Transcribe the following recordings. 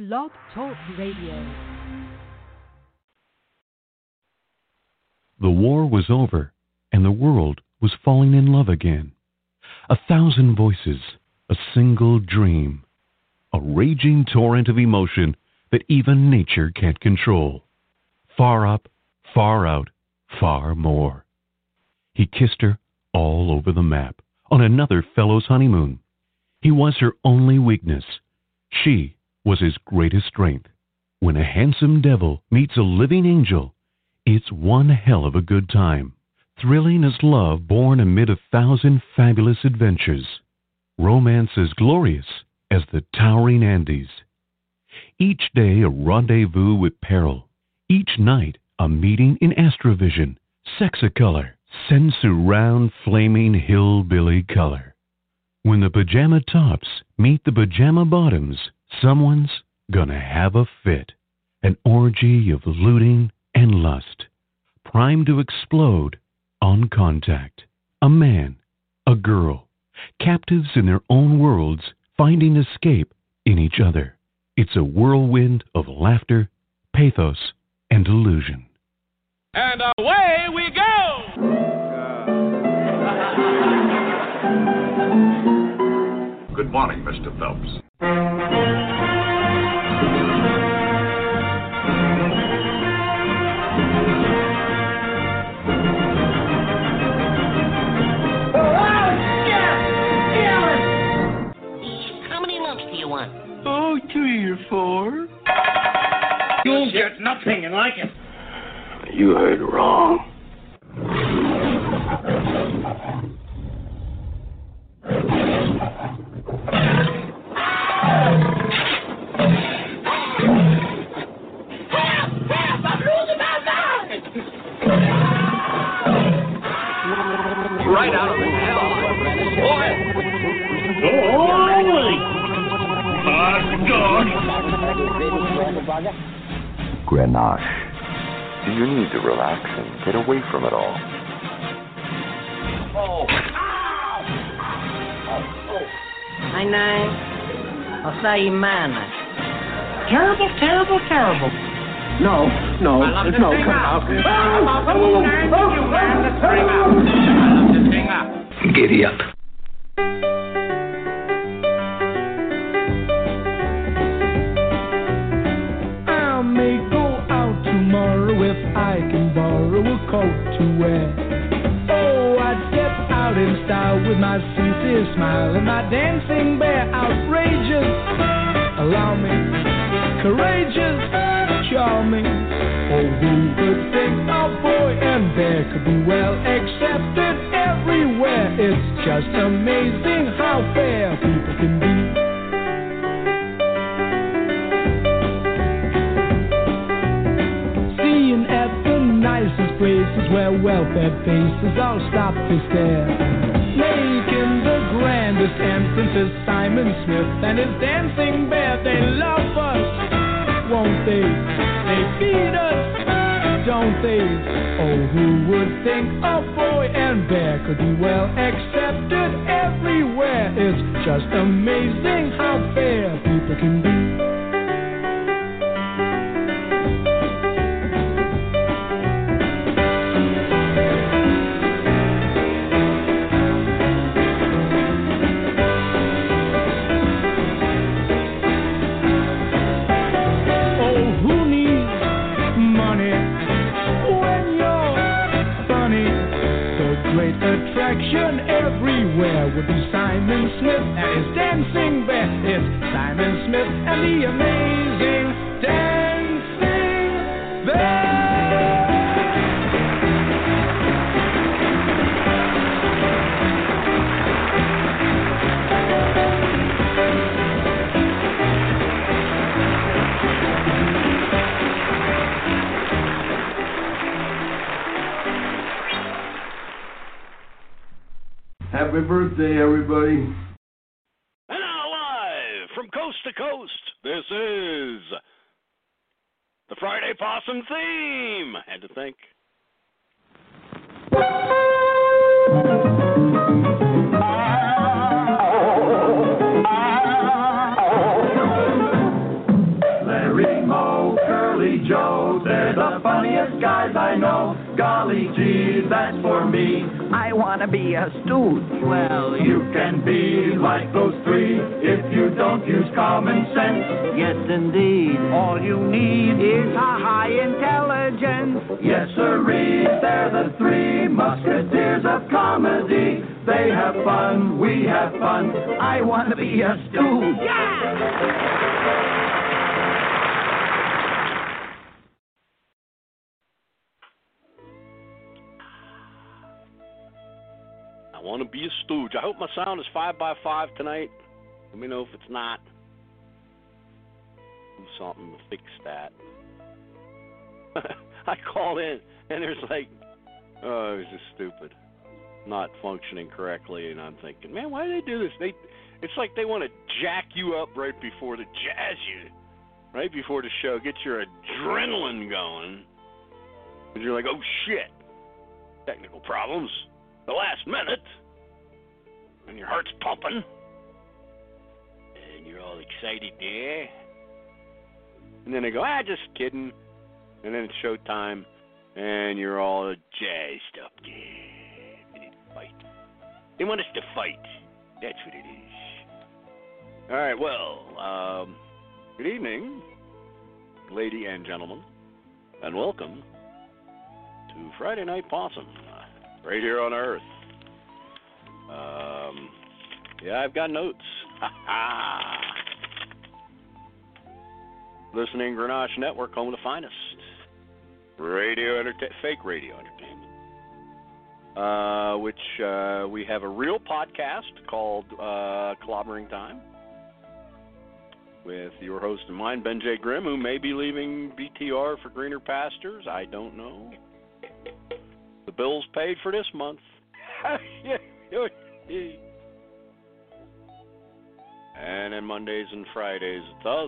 Blog Talk Radio. The war was over, and the world was falling in love again. 1,000 voices, a single dream, a raging torrent of emotion that even nature can't control. Far up, far out, far more. He kissed her all over the map on another fellow's honeymoon. He was her only weakness. She was his greatest strength. When a handsome devil meets a living angel, it's one hell of a good time. Thrilling as love born amid 1,000 fabulous adventures. Romance as glorious as the towering Andes. Each day a rendezvous with peril. Each night a meeting in astrovision. Sexicolor, sense-around flaming hillbilly color. When the pajama tops meet the pajama bottoms, someone's gonna have a fit. An orgy of looting and lust, primed to explode on contact. A man, a girl, captives in their own worlds, finding escape in each other. It's a whirlwind of laughter, pathos, and illusion. And away we go! Good morning, Mr. Phelps. How many lumps do you want? Oh, 3 or 4. You'll get nothing like it. You heard wrong. Right out of the hell. Boy! Grenache. You need to relax and get away from it all. Hi, Nine. I'll say you man. Terrible, terrible, terrible. No, come out. Giddy up. I may go out tomorrow if I can borrow a coat to wear. Oh, I'd step out in style with my sincere smile and my dancing bear. Outrageous, allow me, courageous, charming. Oh, who would think a boy and bear could be well accepted everywhere? It's just amazing how fair people can be. Seeing at the nicest places where well-fed faces all stop to stare. Making the grandest entrances, Simon Smith and his dancing bear. They love us, won't they? They feed us, don't they? Oh, who would think a boy and bear could be well accepted everywhere? It's just amazing how fair people can be. Everywhere would be Simon Smith and his dancing bear. It's Simon Smith and the amazing dancing bear. Happy birthday, everybody. And now live from coast to coast, this is the Friday Possum theme. Had to think. Larry, Moe, Curly, Joe, they're the funniest guys I know. Golly gee, that's for me. I want to be a stooge. Well, you can be like those three if you don't use common sense. Yes, indeed. All you need is a high intelligence. Yes, sirree, they're the three musketeers of comedy. They have fun, we have fun. I want to be a stooge. Yeah! I want to be a stooge. I hope my sound is 5x5 tonight. Let me know if it's not. Do something to fix that. I called in, and there's like, oh, it was just stupid. Not functioning correctly, and I'm thinking, man, why do they do this? It's like they want to jack you up right before the jazz you, right before the show, get your adrenaline going. And you're like, oh, shit. Technical problems. The last minute, and your heart's pumping, and you're all excited there, and then they go, just kidding, and then it's showtime, and you're all jazzed up there. They didn't fight. They want us to fight. That's what it is. All right, well, good evening, lady and gentlemen, and welcome to Friday Night Possum. Right here on Earth. Yeah, I've got notes. Listening Grenache Network, home of the finest. Fake radio entertainment. Which we have a real podcast called Clobbering Time with your host and mine, Ben J. Grimm, who may be leaving BTR for greener pastures. I don't know. The bill's paid for this month. And then Mondays and Fridays, it's us.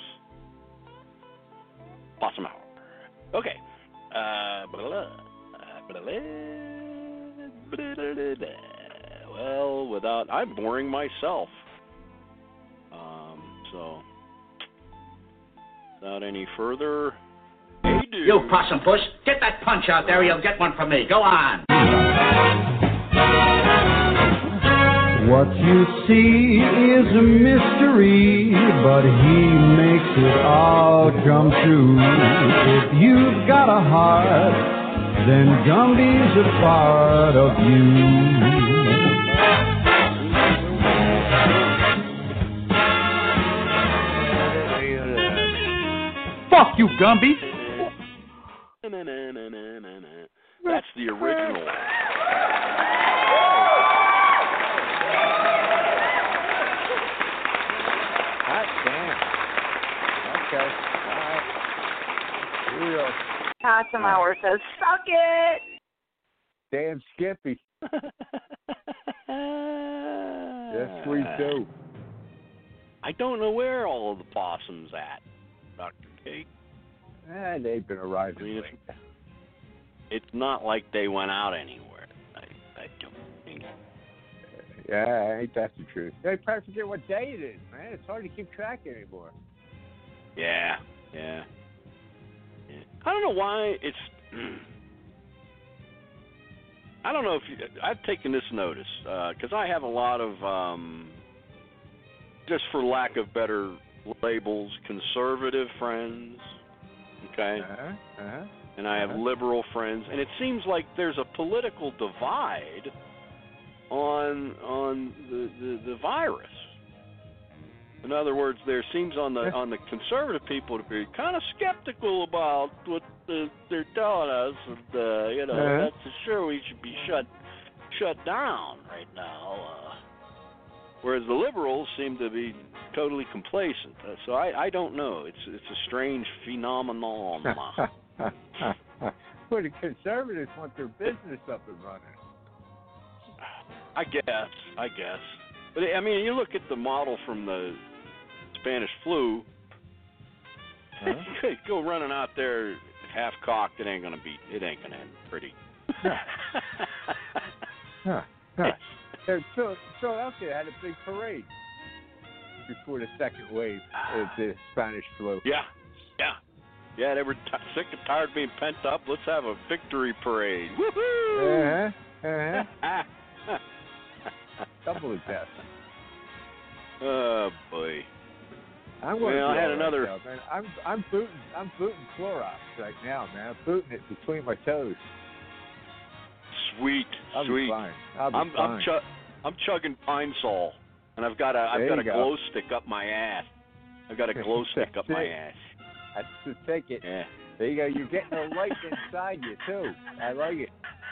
Possum Hour. Okay. Well, I'm boring myself. So, without any further... You possum puss, get that punch out there or you'll get one from me. Go on. What you see is a mystery, but he makes it all come true. If you've got a heart, then Gumby's a part of you. Fuck you, Gumby. That's the original. Hot damn. Okay. All right. Here we go. Possum Hour says, suck it. Damn Skippy. Yes, we do. I don't know where all of the possums at, Dr. K. They've been arriving late. It's not like they went out anywhere. I don't think. Yeah, ain't that the truth? They probably forget what day it is, man. It's hard to keep track anymore. Yeah. I don't know why it's... I don't know if I've taken this notice, because I have a lot of, just for lack of better labels, conservative friends, okay? And I have liberal friends, and it seems like there's a political divide on the virus. In other words, there seems on the conservative people to be kind of skeptical about what they're telling us, and that's for sure we should be shut down right now. Whereas the liberals seem to be totally complacent. So I don't know. It's a strange phenomenon. Well, the conservatives want their business up and running. I guess. But I mean, you look at the model from the Spanish flu. Go running out there half cocked. It ain't gonna end pretty. Philadelphia had a big parade before the second wave of the Spanish flu. Yeah. Yeah, they were sick and tired of being pent up. Let's have a victory parade. Woohoo! Double the test. Oh boy. I'm going I had another. Right now, man. I'm booting Clorox right now, man. I'm booting it between my toes. Sweet. I'll be fine. I'm chugging Pine Sol, and I've got a glow stick up my ass. I've got a glow stick up my ass. That's the ticket. Yeah. There you go. You're getting a light inside you too. I like it.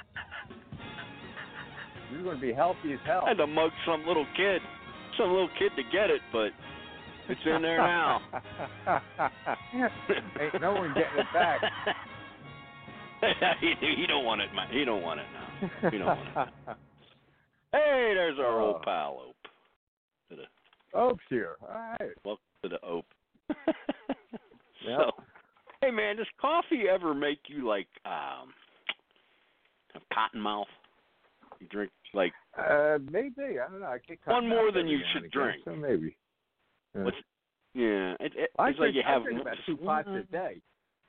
You're going to be healthy as hell. I had to mug some little kid to get it, but it's in there now. Ain't no one getting it back. He don't want it. He don't want it now. He don't want it now. Hey, there's our old pal Ope. Ope's here. All right. Welcome to the Ope. Yep. So, hey man, does coffee ever make you like have cotton mouth? You drink like maybe, I don't know. I get one more than you should drink. So maybe. It's like you have about 2 pots a day.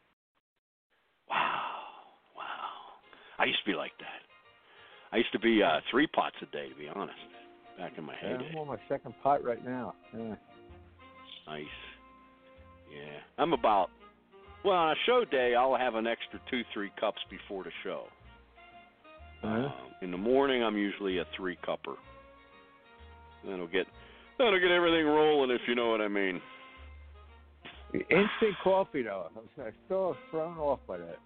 Wow. I used to be like that. I used to be 3 pots a day, to be honest, back in my heyday. I'm on my second pot right now. Yeah. Nice. Yeah. I'm about, on a show day, I'll have an extra 2-3 cups before the show. In the morning, I'm usually a 3-cupper. That'll get everything rolling, if you know what I mean. Instant coffee, though. I'm still thrown off by that.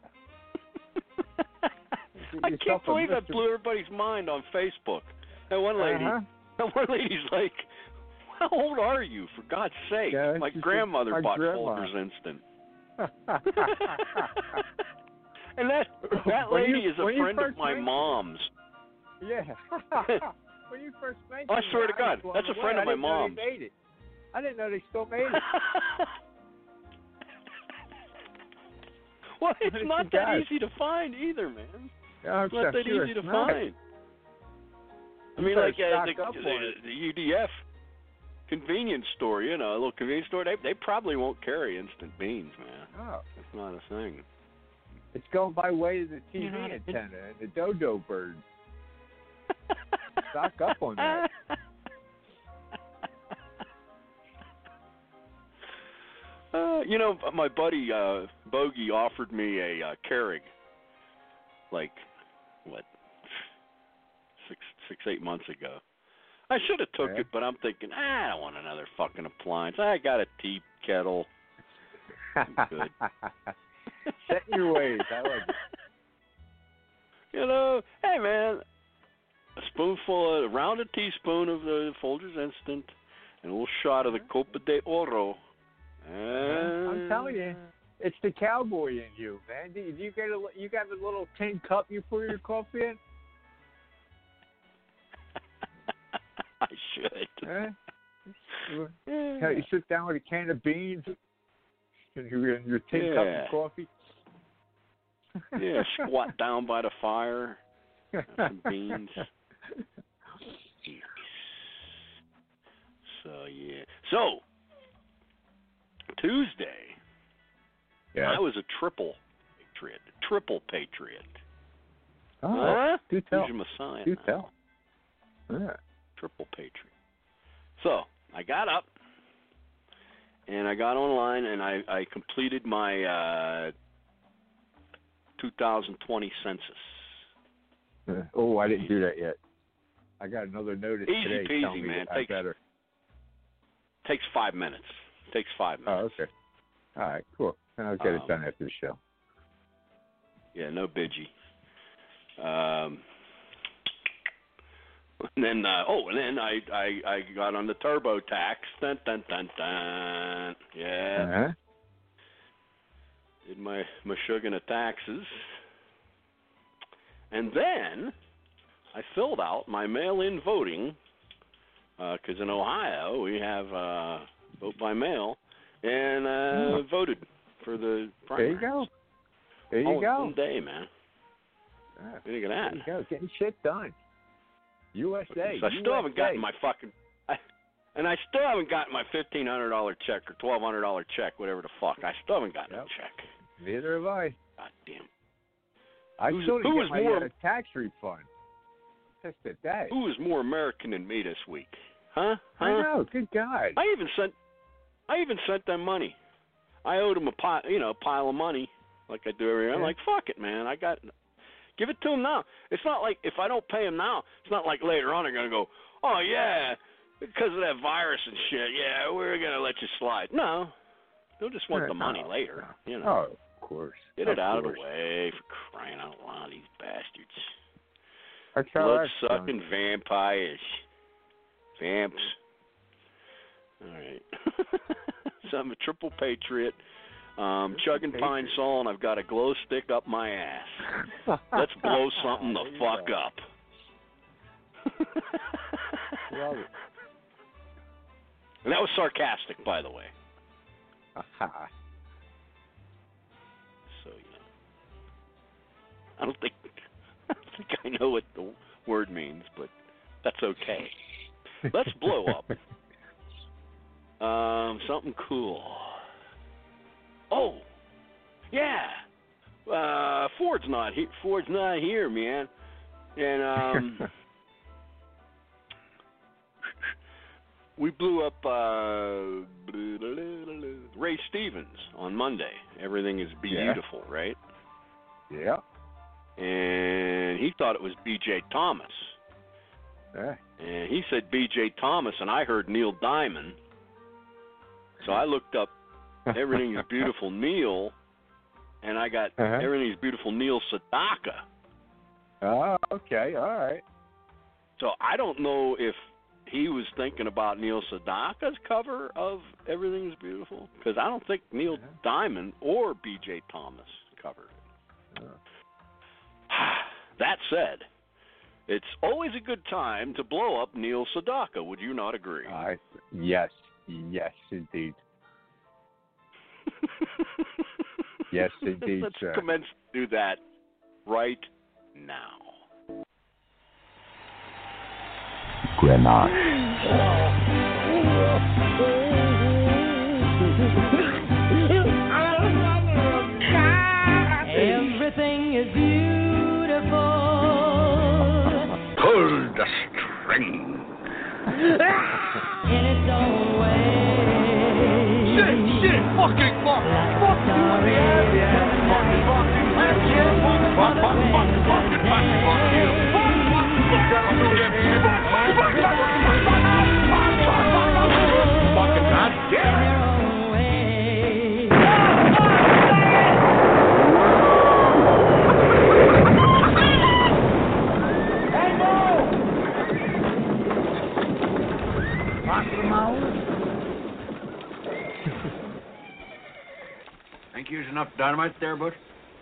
I can't believe that blew everybody's mind on Facebook. And one lady's like, "How old are you? For God's sake!" Yeah, my grandmother bought Folgers Instant. And that lady is a friend of my mom's. Yeah. When you first mentioned I swear to God, that's a friend of my mom's. I didn't know they still made it. Well, it's not that easy to find either, man. It's not that easy to find. I mean, like the UDF convenience store, a little convenience store, they probably won't carry instant beans, man. Oh. That's not a thing. It's going by way of the TV antenna and the dodo bird. Stock up on that. My buddy Bogey offered me a Keurig, like, 6-8 months ago. I should have took it, but I'm thinking, I don't want another fucking appliance. I got a tea kettle. I'm good. Set in your ways. I like it. Hey man, a spoonful, a rounded teaspoon of the Folgers Instant, and a little shot of the Copa de Oro. I'm telling you, it's the cowboy in you, man. You got a little tin cup you pour your coffee in? I should. You sit down with a can of beans and your tin cup of coffee. Yeah, squat down by the fire, some beans. So Tuesday, I was a triple patriot. Oh, do tell. Who's your Messiah? Do tell. Yeah. Triple patriot. So I got up and I got online and I completed my 2020 census. Oh, I didn't do that yet. I got another notice today. Easy peasy, man. Takes 5 minutes. Oh, okay. All right, cool. And I'll get it done after the show. Yeah, no bidgie. And then I got on the TurboTax. Dun dun dun dun. Yeah. Did my sugar of taxes. And then I filled out my mail-in voting, because in Ohio we have vote by mail, and voted for the primary. There you go. One day, man. Look at that. There you go. Getting shit done. USA. So I still haven't gotten my fucking. And I still haven't gotten my $1,500 check or $1,200 check, whatever the fuck. I still haven't gotten a check. Neither have I. God damn. I still didn't get my tax refund. Just at that. Who is more American than me this week? Huh? I know. Good God. I even sent them money. I owed them a pile of money, like I do every year. I'm like, fuck it, man. Give it to them now. It's not like if I don't pay them now, it's not like later on they're gonna go, oh yeah, because of that virus and shit. Yeah, we're gonna let you slide. No, they'll just want the money later. You know. Oh, of course. Get it out of the way for crying out loud, these bastards. That's blood-sucking vampires. Vamps. All right. So I'm a triple patriot. Chugging Pine Sol, and I've got a glow stick up my ass. Let's blow something the fuck up. Love it. And that was sarcastic, by the way. So, yeah. I don't think I know what the word means, but that's okay. Let's blow up. Something cool. Oh, yeah. Ford's not here, man. And we blew up Ray Stevens on Monday. Everything is beautiful, right? Yeah. And he thought it was B.J. Thomas. Yeah. And he said B.J. Thomas, and I heard Neil Diamond. So I looked up Everything is Beautiful Neil, and I got Everything is Beautiful Neil Sedaka. Oh, okay, all right. So I don't know if he was thinking about Neil Sedaka's cover of Everything is Beautiful, because I don't think Neil Diamond or B.J. Thomas covered it. That said, it's always a good time to blow up Neil Sedaka. Would you not agree? Yes, indeed. Yes, indeed, Let's sir. commence to do that right now. Grenache. Everything is beautiful. Pull the string. In its own way. Shit, fucking fuck you in the ass. Fucking goddamn. Think you used enough dynamite there, Butch?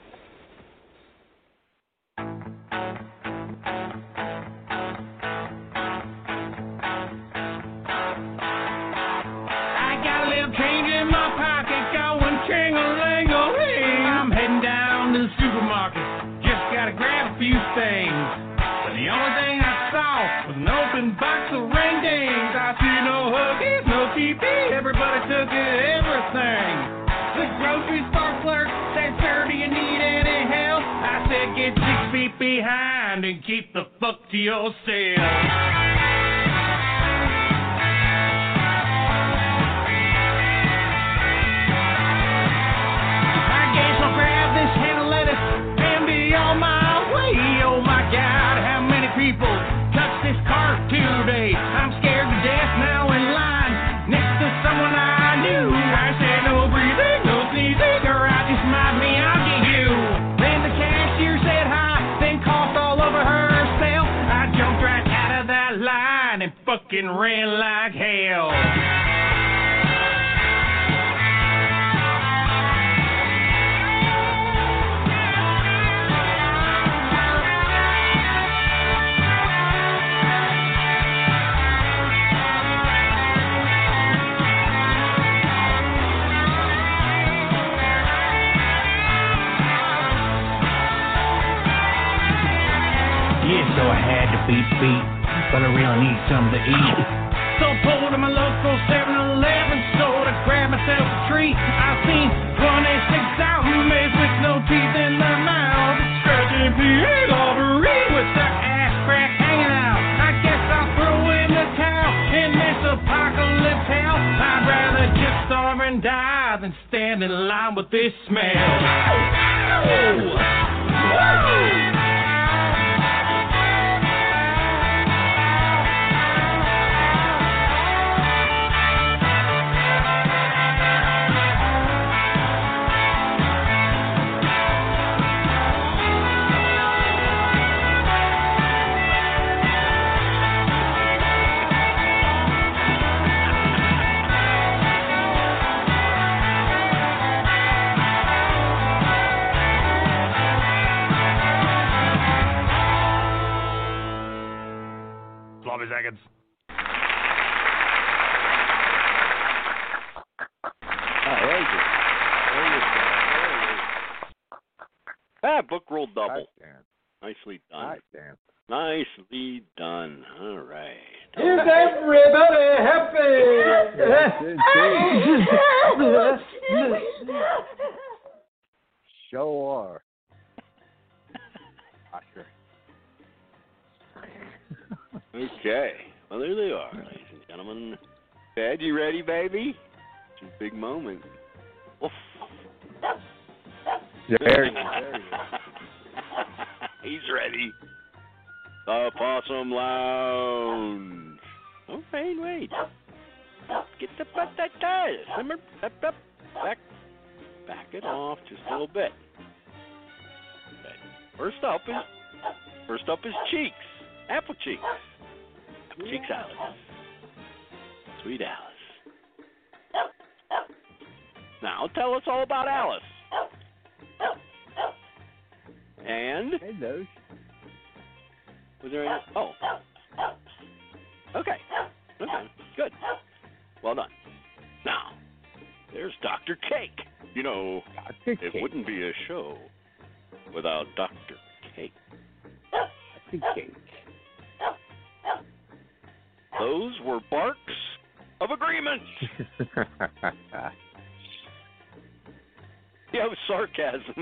I got a little change in my pocket going ching-a-ling-a-ling. I'm heading down to the supermarket, just gotta grab a few things. But the only thing I saw was an open box of ring-dings. I see no hookies, no TP, everybody took everything. The grocery store clerk said, sir, do you need any help? I said, get 6 feet behind and keep the fuck to yourself. People touch this cart today. I'm scared to death now in line next to someone I knew. I said no breathing, no sneezing, or I just might me, I'll get you. Then the cashier said hi, then coughed all over herself. I jumped right out of that line and fucking ran like hell. So I had to beat, but I really need something to eat. So pulled to my local 7-Eleven store to grab myself a treat. I seen 26,000 maids with no teeth in their mouth, stretching P.A. artery with their ass crack hanging out. I guess I'll throw in the towel in this apocalypse hell. I'd rather just starve and die than stand in line with this smell. Sloppy seconds. Book roll double. Nicely done. Nicely done. All right. Is everybody happy? Sure are. Okay. Well, there they are, ladies and gentlemen. Ted, you ready, baby? It's a big moment. Oof. There you go. He's ready. The Possum Lounge. Oh, wait. Get the butt that does. Simmer. Back it off just a little bit. Okay. First up is Cheeks. Apple Cheeks. Apple Cheeks Alice. Sweet Alice. Now tell us all about Alice. And? Hello. Was there any? Oh. Okay. Good. Well done. Now, there's Dr. Cake. You know, it wouldn't be a show without Dr. Cake. Dr. Cake. Those were barks of agreement. Yeah, it was sarcasm.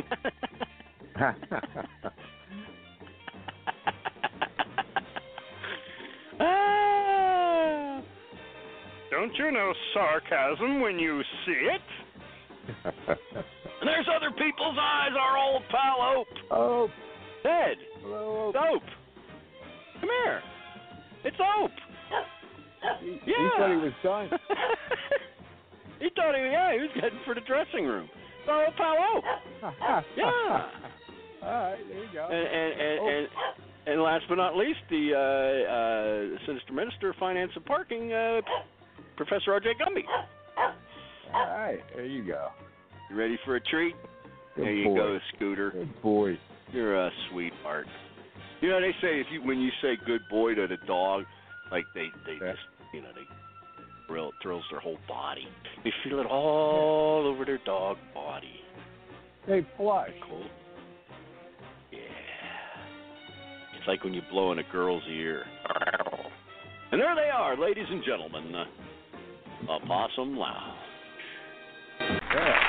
Don't you know sarcasm when you see it? And there's other people's eyes, our old pal Ope. Ope. Ted. Hello, Ope. It's Ope. Come here. It's Ope. He thought he was done. He thought he was heading for the dressing room. It's our old pal Ope. Yeah. All right, there you go. And last but not least, the Sinister Minister of Finance and Parking, Professor R.J. Gumby. All right, there you go. You ready for a treat? Good there you boy. go, Scooter. Good boy. You're a sweetheart. You know, they say when you say good boy to the dog, like they just, you know, they thrills their whole body. They feel it all over their dog body. They flush. Cool. Yeah. It's like when you blow in a girl's ear. And there they are, ladies and gentlemen. A Possum Lounge. Yeah.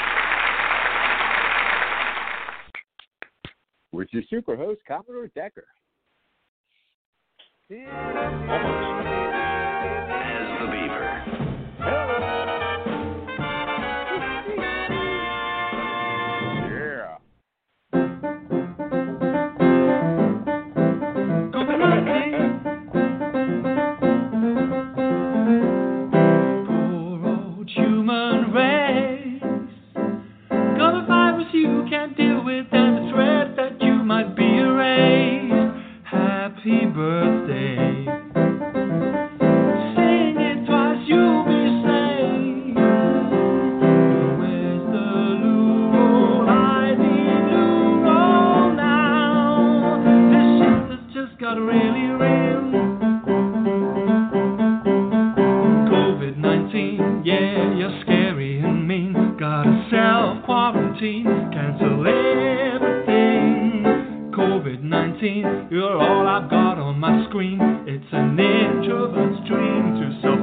With your super host, Commodore Decker. Almost. As the Beaver. Yeah. Poor old human race. Got a virus you can't deal with and the threat that you might be erased. Happy birthday. Sing it twice, you'll be saved. Where's the loo roll? I need loo roll now. This shit has just got really real. COVID-19, yeah, you're scary and mean. Gotta self-quarantine, cancel everything. COVID-19, you're all I've got on my screen. It's an introvert's dream to solve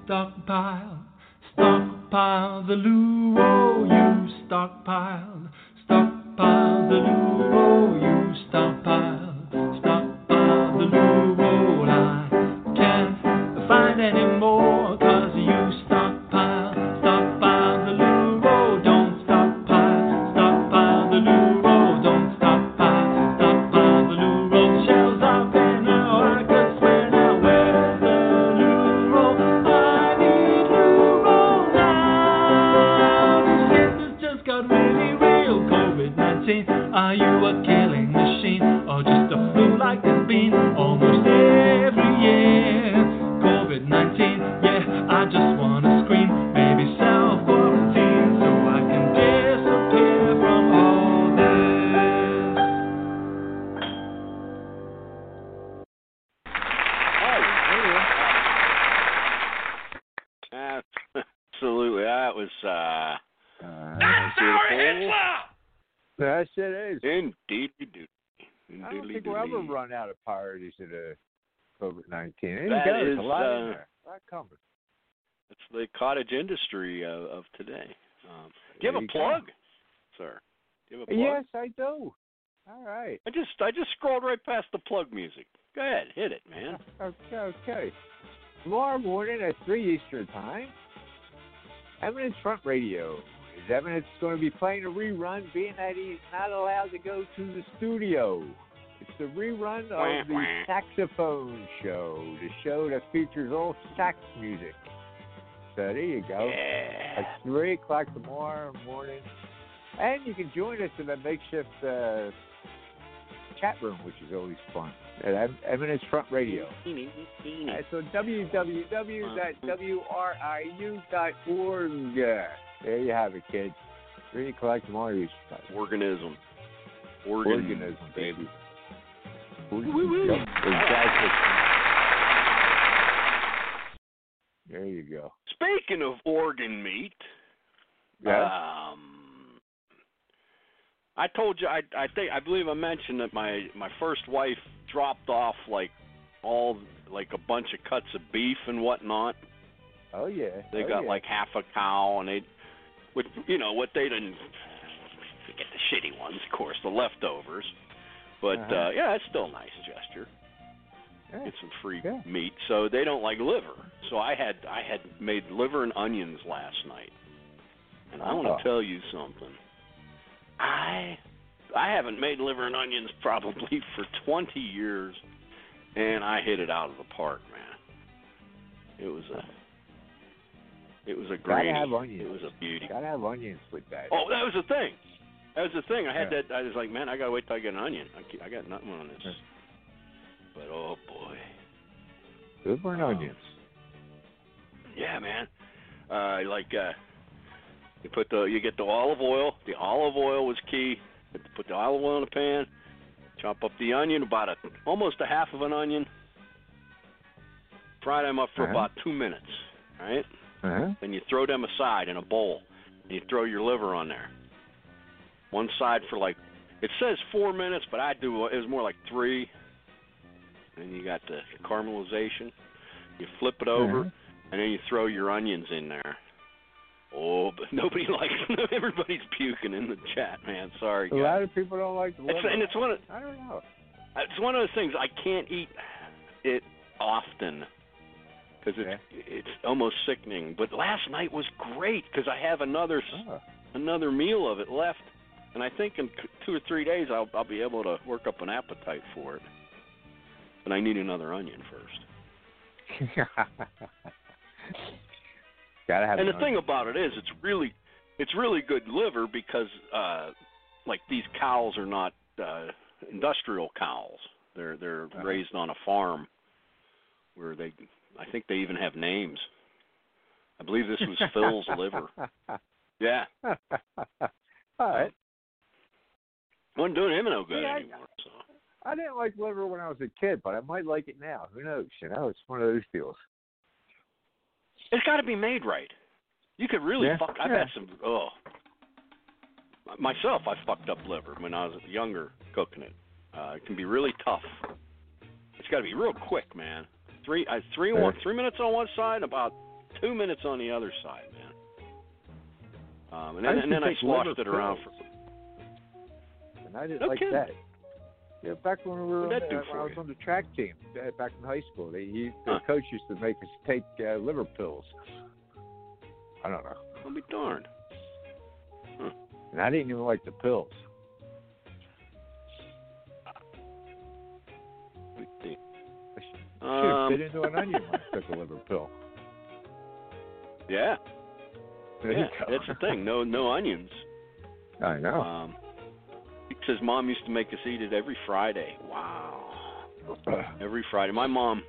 stockpile, stockpile the loo, oh, you stockpile, stockpile the loo, oh, you stockpile, stockpile the loo, oh, I can't find any more, 'cause you stockpile, stockpile the loo, oh, don't stockpile, stockpile the loo, oh, don't stockpile, stockpile the loo, oh, the shelves are bare now, I could swear now, where's the loo, oh, I need loo, oh, now, the shit has just got really real, COVID-19, are you a killing machine, or just a flu like there's been almost every year, COVID-19, yeah, I just wanna scream, maybe self-quarantine, so I can disappear from all Absolutely, that was That's our Hitler! Yes, it is. Indeed. I don't think we'll ever run out of parodies of the COVID-19. That is, a lot in there. A lot coming. It's the cottage industry of today. Do you have a plug, sir? Do you have a plug? Yes, I do. All right. I just scrolled right past the plug music. Go ahead, hit it, man. Okay. Tomorrow morning at 3 Eastern Time, Eminence Front Radio. Is Eminence going to be playing a rerun, being that he's not allowed to go to the studio? It's a rerun of the Saxophone Show, the show that features all sax music. So there you go. Yeah. At 3 o'clock tomorrow morning. And you can join us in the makeshift chat room, which is always fun, at Eminence Front Radio. So www.wriu.org. There you have it, kids. 3 o'clock tomorrow. Organism, baby. Woo-woo. Yep, exactly. There you go. Speaking of organ meat, I told you, I believe I mentioned that my first wife dropped off like a bunch of cuts of beef and whatnot. Oh yeah. They got like half a cow, and what they didn't get the shitty ones, of course, the leftovers. But yeah, it's still a nice gesture. Yeah. Get some free meat. So they don't like liver. So I had made liver and onions last night, and I want to tell you something. I haven't made liver and onions probably for 20 years, and I hit it out of the park, man. It was a great. Gotta have onions. It was a beauty. Gotta have onions with that. Oh, that was the thing. I had that. I was like, man, I gotta wait till I get an onion. I got nothing on this. But oh boy, liver and onions. Yeah, man. You get the olive oil. The olive oil was key. Put the olive oil in the pan. Chop up the onion, about almost a half of an onion. Fry them up for about 2 minutes, right? Then you throw them aside in a bowl, and you throw your liver on there. One side for it says 4 minutes, but it was more like 3. And you got the caramelization. You flip it over, and then you throw your onions in there. Oh, but nobody likes them. Everybody's puking in the chat, man. Sorry, guys. A lot of people don't like the liver. I don't know. It's one of those things. I can't eat it often because it's almost sickening. But last night was great because I have another meal of it left, and I think in 2 or 3 days I'll be able to work up an appetite for it. But I need another onion first. Gotta have. And the thing about it is, it's really good liver because these cows are not industrial cows. They're raised on a farm where I think they even have names. I believe this was Phil's liver. Yeah. All right. Wasn't doing him no good anymore. So. I didn't like liver when I was a kid, but I might like it now. Who knows? It's one of those deals. It's got to be made right. You could really fuck. I've had some. Myself, I fucked up liver when I was younger cooking it. It can be really tough. It's got to be real quick, man. 3 minutes on one side, about 2 minutes on the other side, man. And then I sloshed it around for. And I didn't like that. Yeah, back when we were when I was on the track team back in high school, the coach used to make us take liver pills. I don't know. I'll be darned. Huh. And I didn't even like the pills. I should have fit into an onion when I took a liver pill. Yeah. That's the thing. No onions. I know. Because Mom used to make us eat it every Friday. Wow. Every Friday. My mom,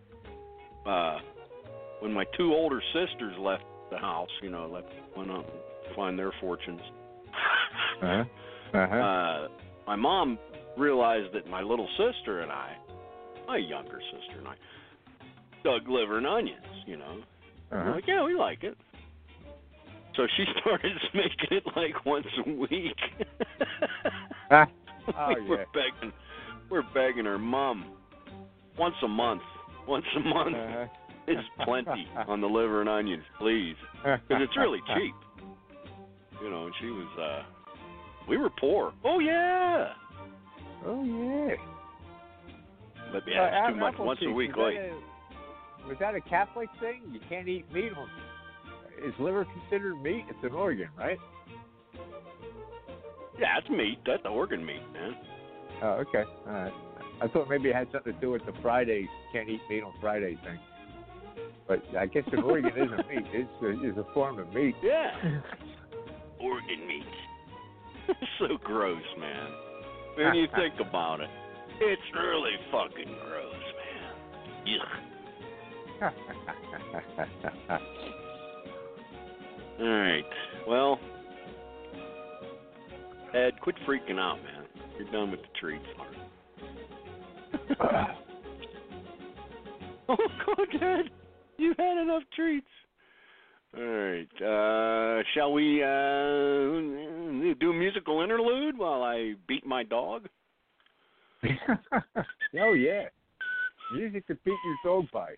when my 2 older sisters left the house, went out to find their fortunes. My mom realized that my little sister and I, my younger sister and I, dug liver and onions, We're like, yeah, we like it. So she started making it like once a week. We're begging her, Mom, once a month is plenty on the liver and onions, please, because it's really cheap. And she was, we were poor. Oh yeah. But yeah, it's too much. Once a week, was that a Catholic thing? You can't eat meat on. Is liver considered meat? It's an organ, right? Yeah, it's meat. That's organ meat, man. Oh, okay. All right. I thought maybe it had something to do with the Fridays, can't eat meat on Friday thing. But I guess an organ isn't meat. It's a form of meat. Yeah. Organ meat. So gross, man. When you think about it, it's really fucking gross, man. Yuck. All right. Well, Ed, quit freaking out, man. You're done with the treats. Oh, God, Ed. You've had enough treats. All right. Shall we do a musical interlude while I beat my dog? Oh, yeah. Music to beat your dog by.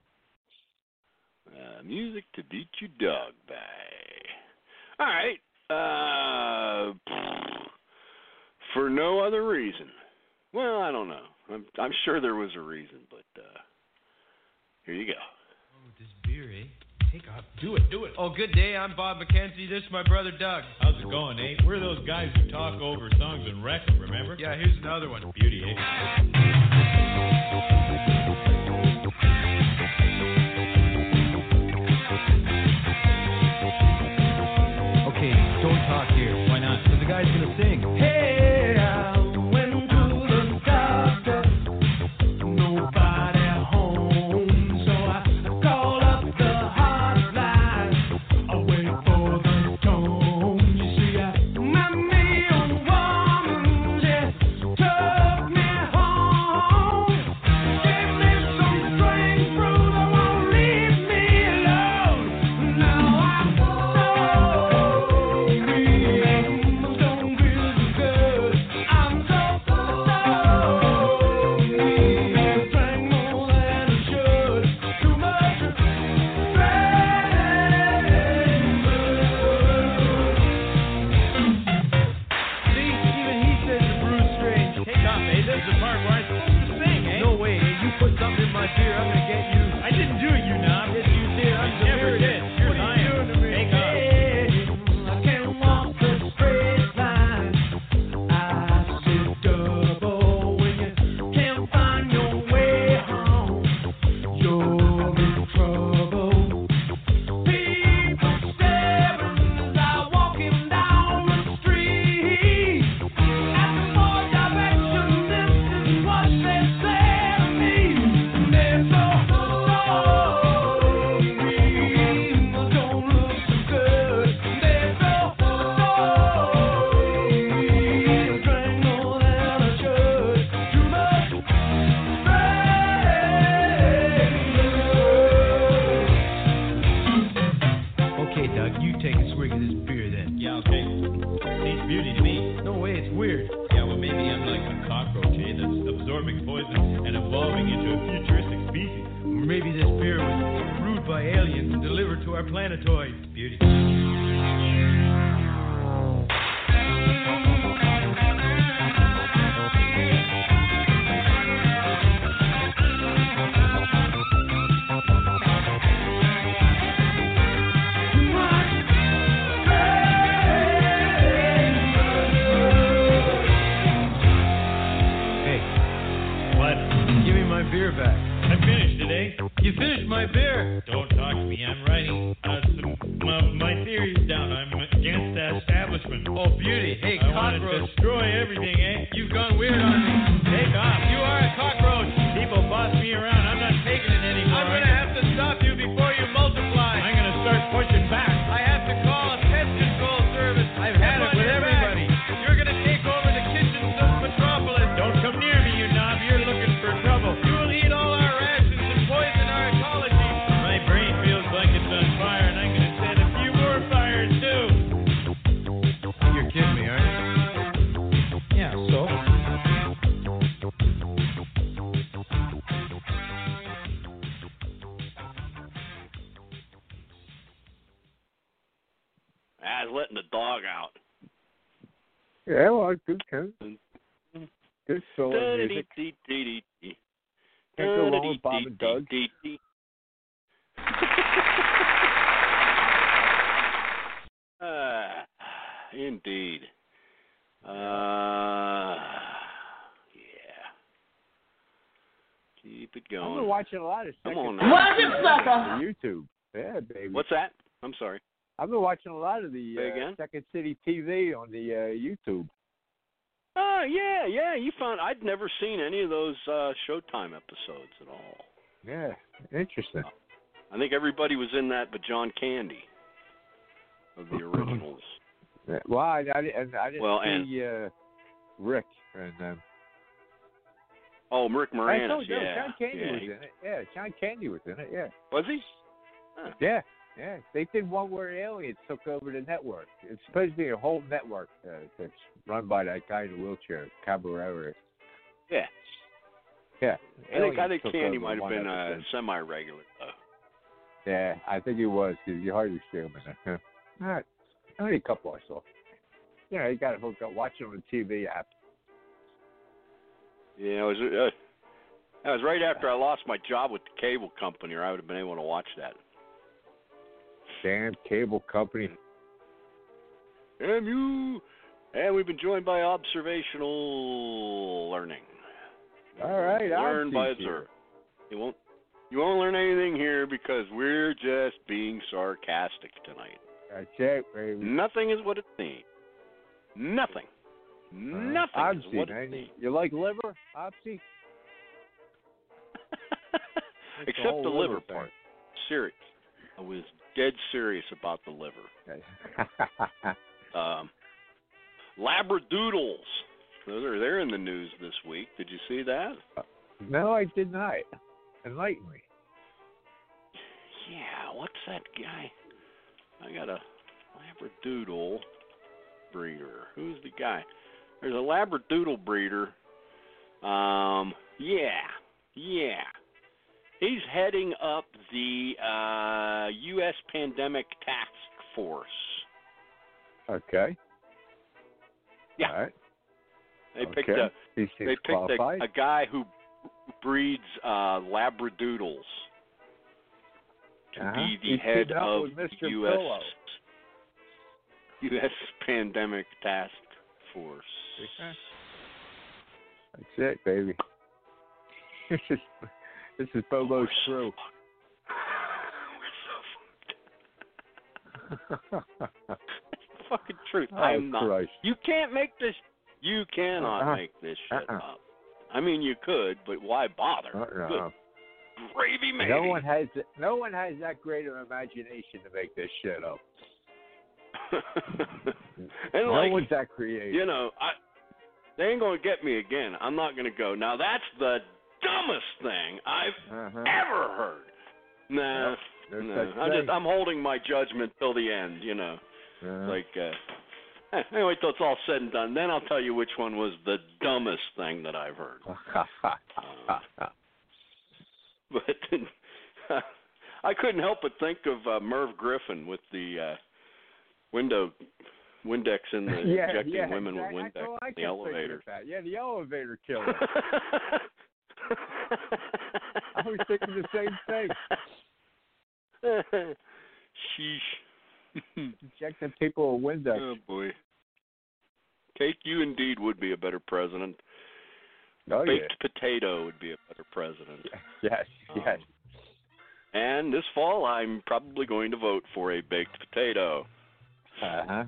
Music to beat your dog by. All right. For no other reason. Well, I don't know. I'm sure there was a reason, but here you go. Oh, this beer, eh? Take up. Do it. Oh, good day. I'm Bob McKenzie. This is my brother Doug. How's it going, eh? We're those guys who talk over songs and wreck them, remember? Yeah, here's another one. Beauty, eh? Don't talk here. Why not? Because the guy's gonna sing. Hey, I went to the doctor. Nobody home. So I called up the hotline. I wait for the tone. You see, I met me a woman. She took me home. our planetoid. Beauty. Beer back. I finished it, eh? You finished my beer. Don't talk to me. I'm writing my theories down. I'm against that establishment. Oh, beauty. Hey, I cockroach. want to destroy everything, eh? You've gone weird on me. Take off. You are a cockroach. People boss me around. I'm not taking it anymore. I'm going to have to stop you before you multiply. I'm going to start pushing back. I have to call a pest control service. I've had it with everybody. You're going to take over the kitchens of Metropolis. Don't come near me, you knob. You're looking for trouble. You will eat all our rations and poison our ecology. My brain feels like it's on fire, and I'm going to set a few more fires, too. You're kidding me, aren't you? Yeah, so? I was letting the dog out. Yeah, well, good solo music. Can't go wrong with Bob and Doug. Indeed. Yeah. Keep it going. I've been watching a lot of Second YouTube. Yeah, baby. What's that? I'm sorry. I've been watching a lot of the Second City TV on the YouTube. Yeah. You found I'd never seen any of those Showtime episodes at all. Yeah, interesting. I think everybody was in that but John Candy of the originals. Yeah, well, I didn't see Rick and them. Oh, Rick Moranis, John Candy was in it. Yeah, John Candy was in it, yeah. Was he? Huh. Yeah. They did one where aliens took over the network. It's supposed to be a whole network that's run by that guy in the wheelchair, Cabrera. Yeah. Yeah. I think Candy might have been semi-regular, though. Yeah, I think he was, because you hardly see him in there. All right. Only a couple I saw. Yeah, you got to hook up, watch it on the TV app. Yeah, that was right after I lost my job with the cable company, or I would have been able to watch that. Damn cable company. Damn you. And we've been joined by observational learning. All right, learn by observe. You won't learn anything here because we're just being sarcastic tonight. That's it, baby. Nothing is what it seems. Nothing. Nothing is what it seems. You like liver, Opsy? Except the liver part. Serious. I was dead serious about the liver. Labradoodles. They're in the news this week. Did you see that? No, I did not. Enlighten me. Yeah, what's that guy? I got a Labradoodle breeder. Who's the guy? There's a Labradoodle breeder. Yeah. He's heading up the U.S. Pandemic Task Force. Okay. Yeah. All right. They picked a guy who breeds Labradoodles to be the head of the U.S. Pandemic Task Force. That's it, baby. This is Bobo's True. Fucking truth. Oh, I'm not. Christ. You can't make this. You cannot make this shit up. I mean, you could, but why bother? Good gravy, man. No one has that great of imagination to make this shit up. And no one's that creative. You know, they ain't gonna get me again. I'm not gonna go. Now that's the dumbest thing I've ever heard. Nah, I'm holding my judgment till the end. You know, anyway, till it's all said and done, then I'll tell you which one was the dumbest thing that I've heard. But I couldn't help but think of Merv Griffin with the Windex in the injecting women with Windex in the elevator. Yeah, the elevator killer. I was thinking the same thing. Sheesh. Injecting people with Windex. Oh, boy. Cake, you indeed would be a better president. Oh, Baked potato would be a better president. Yes. And this fall, I'm probably going to vote for a baked potato. Uh-huh.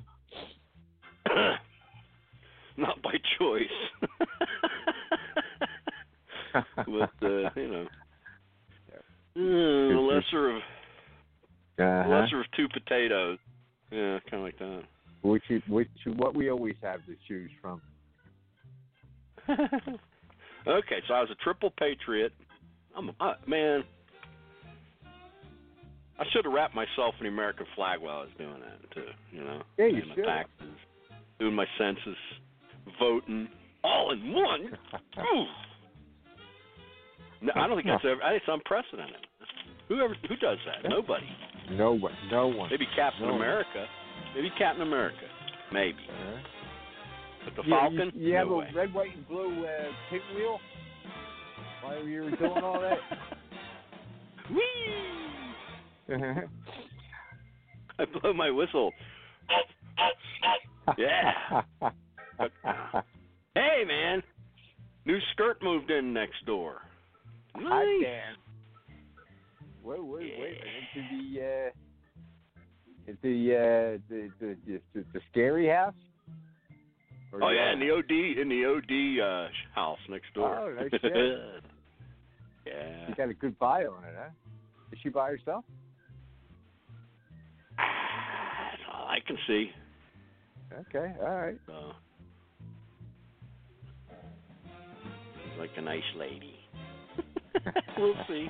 Not by choice. But, the lesser of two potatoes. Yeah, kind of like that. What we always have to choose from. Okay, so I was a triple patriot. Man, I should have wrapped myself in the American flag while I was doing that, too. Yeah, you my should. taxes, doing my census, voting, all in one. Ooh. No, I don't think that's ever. It's unprecedented. Who does that? Nobody. No one. Maybe Captain America. Maybe Captain America. Maybe. But the Falcon. You have no a way. red, white, and blue pinwheel while you were doing all that. Whee! I blow my whistle. Yeah. Hey, man. New skirt moved in next door. Nice. Hot damn. Wait a minute. Into the scary house? Oh yeah, in the OD house next door. Oh, nice shit. Yeah. You got a good bio on it, huh? Is she by herself? That's all I can see. Okay, all right. Like a nice lady. We'll see.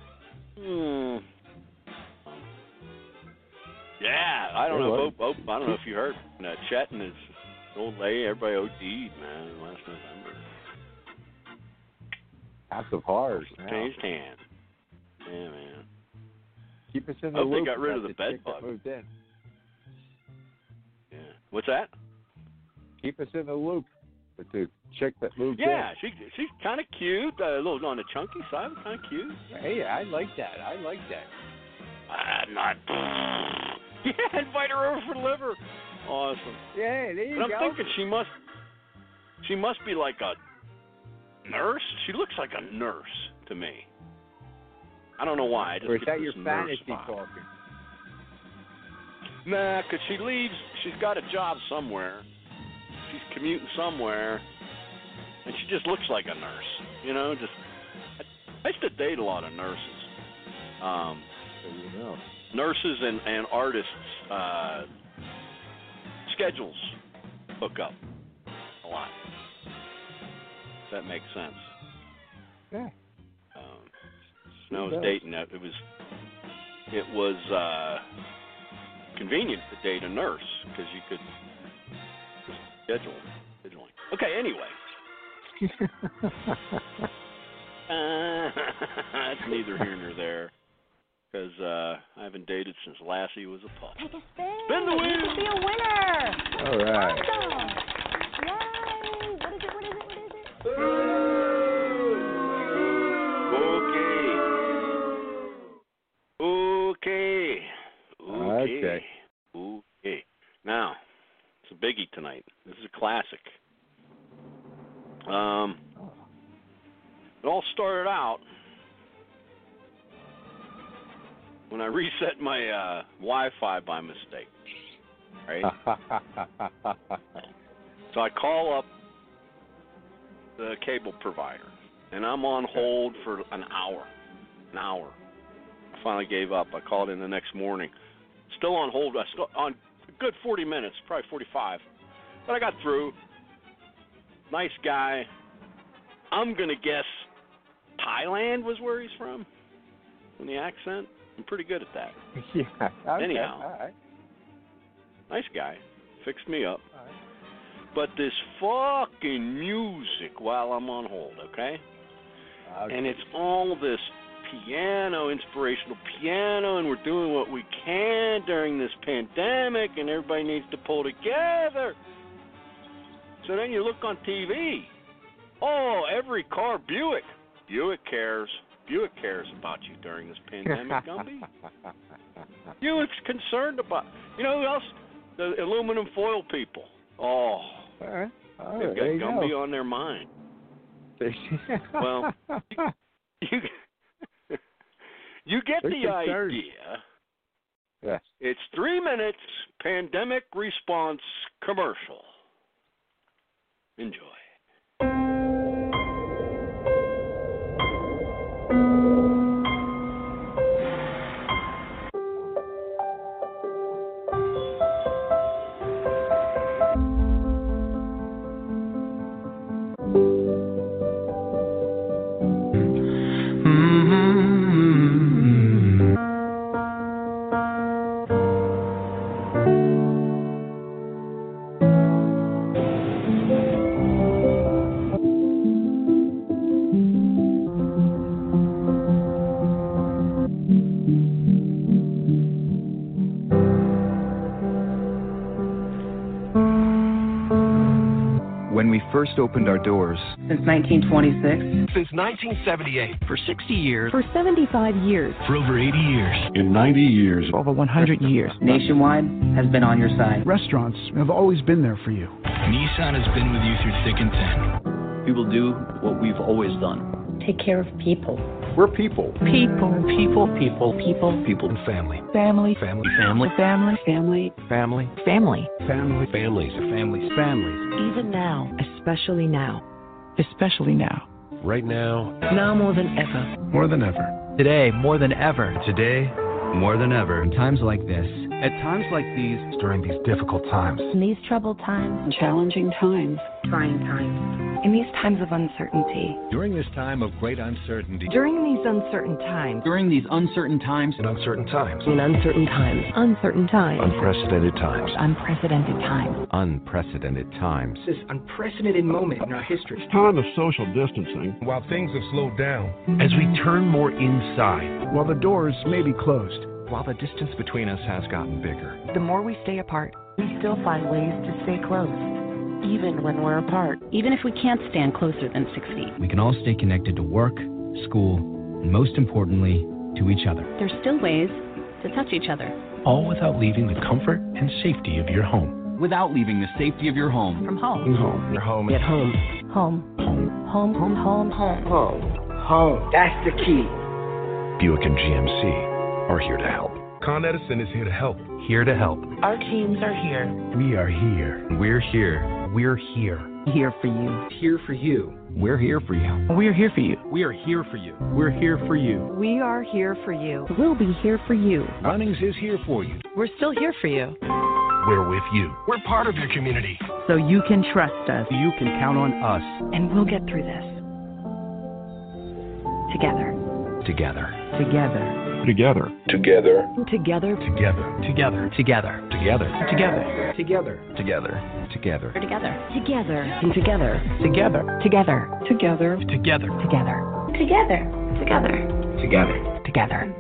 Yeah, I don't know. I don't know if you heard. Chet and his old lady, everybody OD'd, man, last November. House of Horrors. Changed hands. Yeah, man. Keep us in the loop. They got rid of the bed bug. Moved in. Yeah. What's that? Keep us in the loop with the chick that moved in. Yeah, she's kind of cute. A little on the chunky side, kind of cute. Hey, I like that. Not. Yeah, invite her over for liver. Awesome. Yeah, there you go. I'm thinking she must be like a nurse. She looks like a nurse to me. I don't know why. Or is that your fantasy talking? Nah, because she leaves. She's got a job somewhere. She's commuting somewhere, and she just looks like a nurse. I used to date a lot of nurses. Nurses and artists' schedules hook up a lot. If that makes sense. Yeah. When I was dating, it was convenient to date a nurse because you could just scheduling. Okay, anyway. That's neither here nor there. Because I haven't dated since Lassie was a pup. Take a spin. Spin the wheel. You could be a winner. All right. Awesome. Yay. What is it? Okay. Now, it's a biggie tonight. This is a classic. It all started out when I reset my Wi-Fi by mistake, right? So I call up the cable provider, and I'm on hold for an hour. I finally gave up. I called in the next morning. Still on hold. On a good 40 minutes, probably 45. But I got through. Nice guy. I'm going to guess Thailand was where he's from, in the accent. I'm pretty good at that. Yeah. Okay. Anyhow, all right. Nice guy. Fixed me up. All right. But this fucking music while I'm on hold, okay? And it's all this piano, inspirational piano, and we're doing what we can during this pandemic, and everybody needs to pull together. So then you look on TV. Oh, every car, Buick. Buick cares. Buick cares about you during this pandemic, Gumby. Buick's concerned about, you know who else? The aluminum foil people. Oh, they've got Gumby on their mind. Well, you get the idea. Yes. It's 3 minutes, pandemic response commercial. Enjoy. When we first opened our doors. Since 1926. Since 1978. For 60 years. For 75 years. For over 80 years. In 90 years. For over 100 years. Nationwide has been on your side. Restaurants have always been there for you. Nissan has been with you through thick and thin. We will do what we've always done. Take care of people. We're people. People. People. People. People. People and family. Family. Family. Family. Family. Family. Family. Family. Family. Families. Families. Families. Even now. Especially now. Especially now. Right now. Now more than ever. More than ever. Today, more than ever. Today, more than ever. In times like this. At times like these, during these difficult times. In these troubled times. Challenging times. Trying times. In these times of uncertainty. During this time of great uncertainty. During these uncertain times. During these uncertain times. In uncertain times. In uncertain times. Uncertain times. Unprecedented times. Unprecedented times. Unprecedented times. This unprecedented moment in our history. Time of social distancing. While things have slowed down. As we turn more inside. While the doors may be closed. While the distance between us has gotten bigger. The more we stay apart, we still find ways to stay close. Even when we're apart. Even if we can't stand closer than 6 feet. We can all stay connected to work, school, and most importantly, to each other. There's still ways to touch each other. All without leaving the comfort and safety of your home. Without leaving the safety of your home. From home. Home. Your home. At home. Home. Home. Home. Home. Home. Home. Home. Home. That's the key. Buick and GMC are here to help. Con Edison is here to help. Here to help. Our teams are here. We are here. We're here. We're here. Here for you. Here for you. We're here for you. We're here for you. We are here for you. We're here for you. We are here for you. We'll be here for you. Bunnings is here for you. We're still here for you. We're with you. We're part of your community. So you can trust us. You can count on us. And we'll get through this. Together. Together. Together. Together. Together. Together. Together. Together. Together. Together. Together. Together. Together. Together. Together. Together. And together. Together. Together. Together. Together. Together. Together. Together. Together. Together.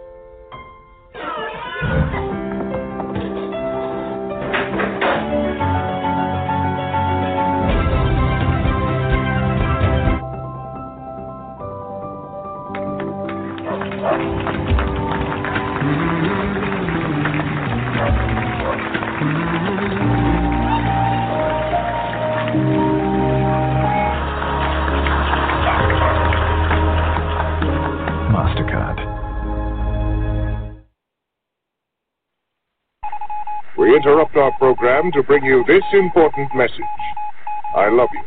We interrupt our program to bring you this important message. I love you.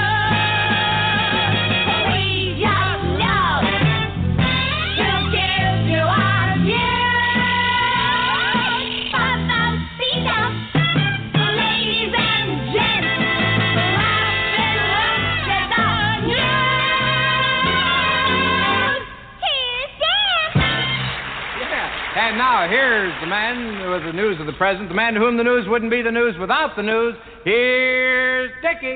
Give now, here's the man with the news of the present, the man to whom the news wouldn't be the news without the news. Here's Dickie.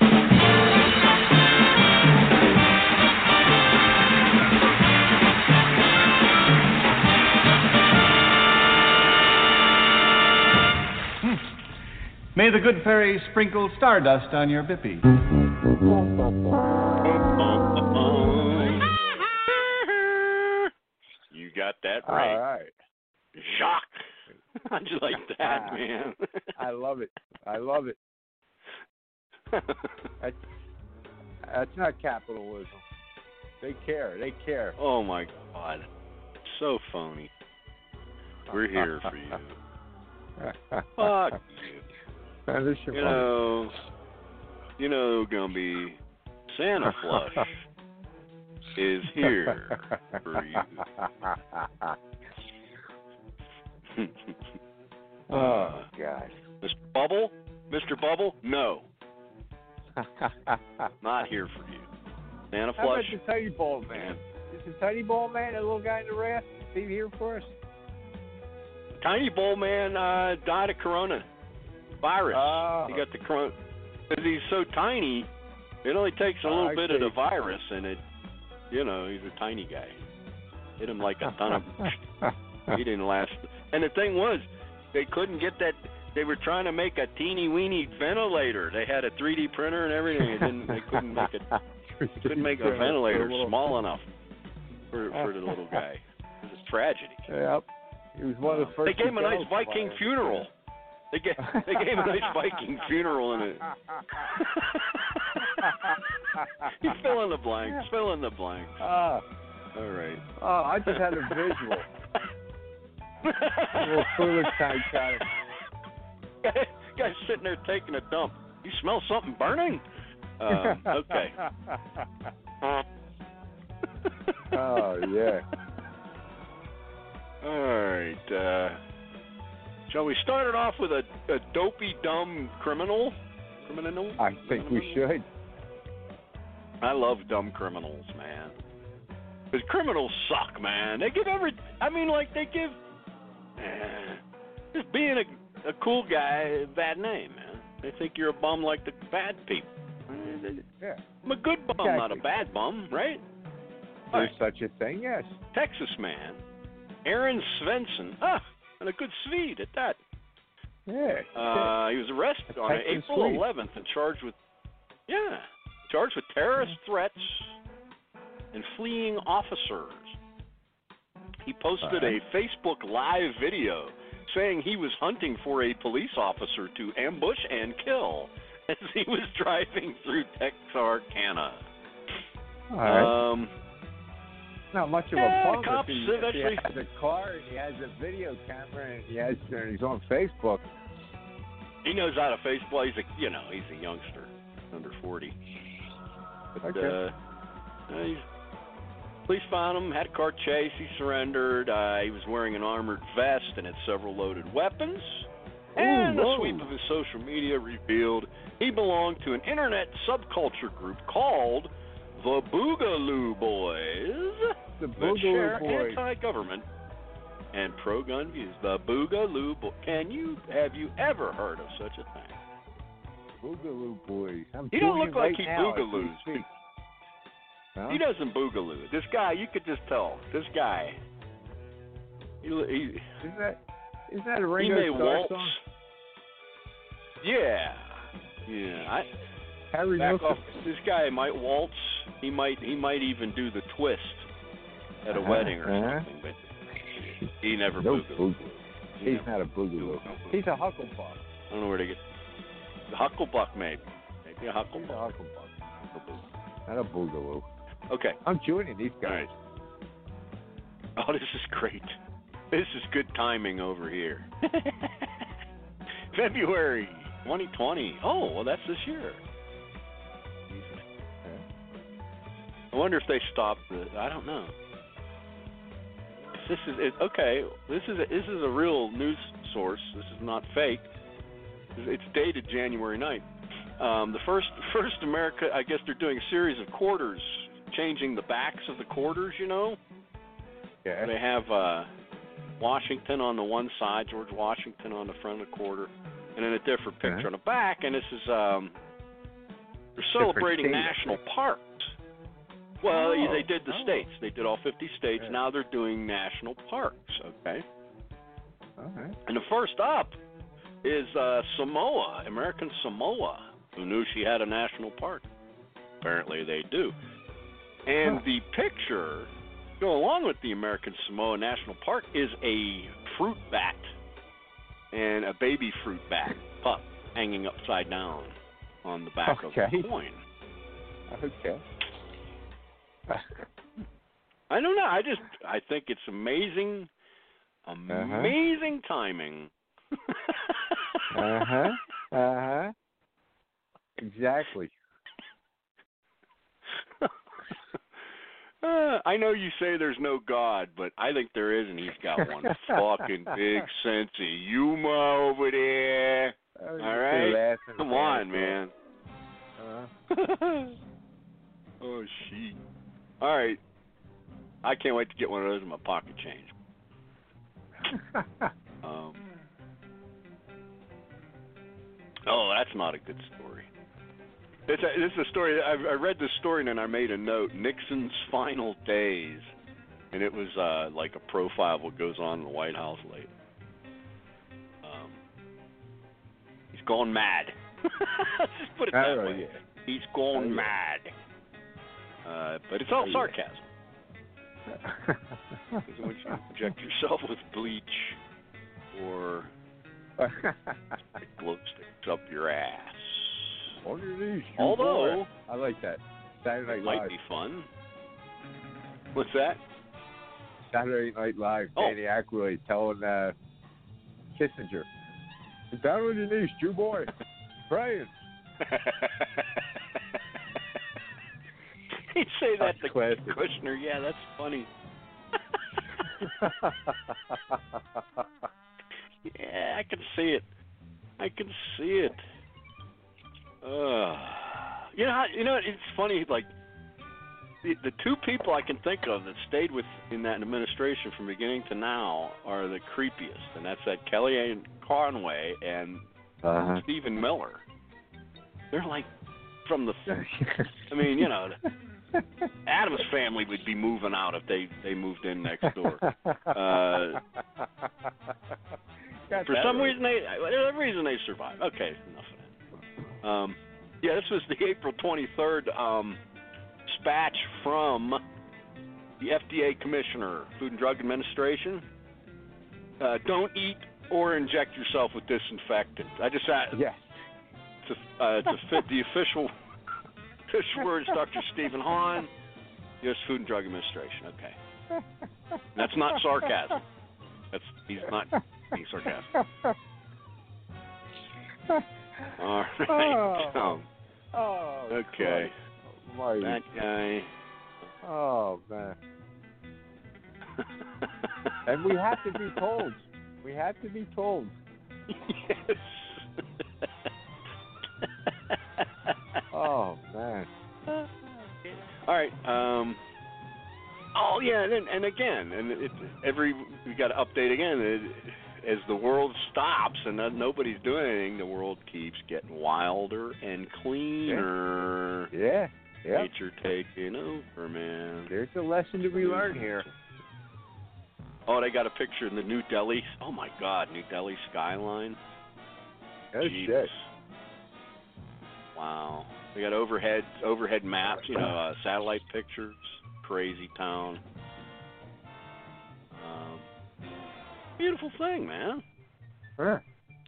May the good fairy sprinkle stardust on your bippy. You got that right. All right. Jacques. How'd you like that, man? I love it. I love it. That's not capitalism. They care. They care. Oh, my God. So phony. We're here for you. Fuck you. You know, Gumby, Santa Flush is here for you. Oh, God. Mr. Bubble, no. Not here for you. Santa Flush. How about the Tiny Ball Man? Is the Tiny Ball Man, the little guy in the raft, is he here for us? Tiny Ball Man died of corona virus. Oh. He got the corona. Because he's so tiny, it only takes a little bit of the virus, and it, he's a tiny guy. Hit him like a ton of... He didn't last. And the thing was, they couldn't get that... They were trying to make a teeny-weeny ventilator. They had a 3D printer and everything. They couldn't make it. Couldn't make a ventilator small enough for the little guy. It was a tragedy. Yep. He was one of the first. They gave him a nice Viking funeral. They gave him a nice Viking funeral in it. You fill in the blanks. Fill in the blanks. All right. Oh, I just had a visual. A little foolish type guy. Guy's sitting there taking a dump. You smell something burning? Okay. Oh, yeah. All right. Shall we start it off with a dopey, dumb criminal? I think we should. I love dumb criminals, man. Because criminals suck, man. They give just being a cool guy a bad name, man. They think you're a bum like the bad people. Yeah. I'm a good bum, not a bad bum, right? There's such a thing, yes. Texas man, Aaron Svensson. And a good Swede at that. Yeah. He was arrested on April 11th and charged with terrorist threats and fleeing officers. He posted a Facebook Live video saying he was hunting for a police officer to ambush and kill as he was driving through Texarkana. All right. Not much of a bum cops if he has a car and he has a video camera and he's on Facebook. He knows how to Facebook. He's a youngster, under 40. But, police found him, had a car chase. He surrendered. He was wearing an armored vest and had several loaded weapons. And a sweep of his social media revealed he belonged to an internet subculture group called the Boogaloo Boys. The that Boogaloo share Boys. Anti-government and pro-gun views. The Boogaloo Boys. Have you ever heard of such a thing? Boogaloo Boys. He don't look like he now boogaloos. Huh? He doesn't boogaloo. This guy, you could just tell. This guy. Isn't that a Ringo he may Starr waltz. song? Yeah. Harry Back Nilsson. off. This guy might waltz. He might even do the twist at a wedding or something, but he never boogaloo. He's not a boogaloo. He's a hucklebuck. I don't know where to get the hucklebuck, maybe a hucklebuck. He's a hucklebuck. Not a boogaloo. Okay. I'm joining these guys. Oh, this is great. This is good timing over here. February 2020. Oh, well, that's this year. I wonder if they stopped I don't know. This is okay. This is a real news source. This is not fake. It's dated January 9th. The first America. I guess they're doing a series of quarters, changing the backs of the quarters. Yeah. They have Washington on the one side, George Washington on the front of the quarter, and then a different picture on the back. And this is they're celebrating national parks. Well, they did the states. They did all 50 states. Yeah. Now they're doing national parks. Okay. All right. And the first up is Samoa, American Samoa. Who knew she had a national park? Apparently they do. And the picture go along with the American Samoa National Park is a fruit bat and a baby fruit bat pup hanging upside down on the back of the coin. Okay. I don't know. I think it's amazing timing. Exactly. I know you say there's no God, but I think there is, and he's got one fucking big sense of humor over there. All right? Come on, man. Oh, shit. All right. I can't wait to get one of those in my pocket change. That's not a good story. This is a story. I read this story and then I made a note. Nixon's final days, and it was like a profile of what goes on in the White House lately. He's gone mad. Just put it that way. Yeah. He's gone mad. But it's all sarcasm. When you inject yourself with bleach or glow sticks up your ass. Although, I like that. Saturday Night Live might be fun. What's that? Saturday Night Live. Danny Aykroyd telling Kissinger, "Get down on your knees, Jew boy, praying." He'd say that to Kushner. Yeah, that's funny. Yeah, I can see it. You know, it's funny. Like the two people I can think of that stayed in that administration from beginning to now are the creepiest, and that's that Kellyanne Conway and Stephen Miller. They're like from the. I mean, you know. Adam's family would be moving out if they moved in next door. For some reason, whatever reason they survived. Okay, enough of that. This was the April 23rd dispatch from the FDA Commissioner, Food and Drug Administration. Don't eat or inject yourself with disinfectant. I just to fit the official words, Dr. Stephen Hahn, U.S. Food and Drug Administration. Okay, that's not sarcasm. He's not being sarcastic. All right. Okay. That guy. Oh man. And we have to be told. Yes. Oh man. All right. And again, we got to update again. As the world stops and nobody's doing anything, the world keeps getting wilder and cleaner. Yeah. Nature taking over, man. There's a lesson to be learned here. Oh, they got a picture in the New Delhi. Oh my God, New Delhi skyline. Oh shit. Wow. We got overhead maps, satellite pictures. Crazy town. Beautiful thing, man. Huh.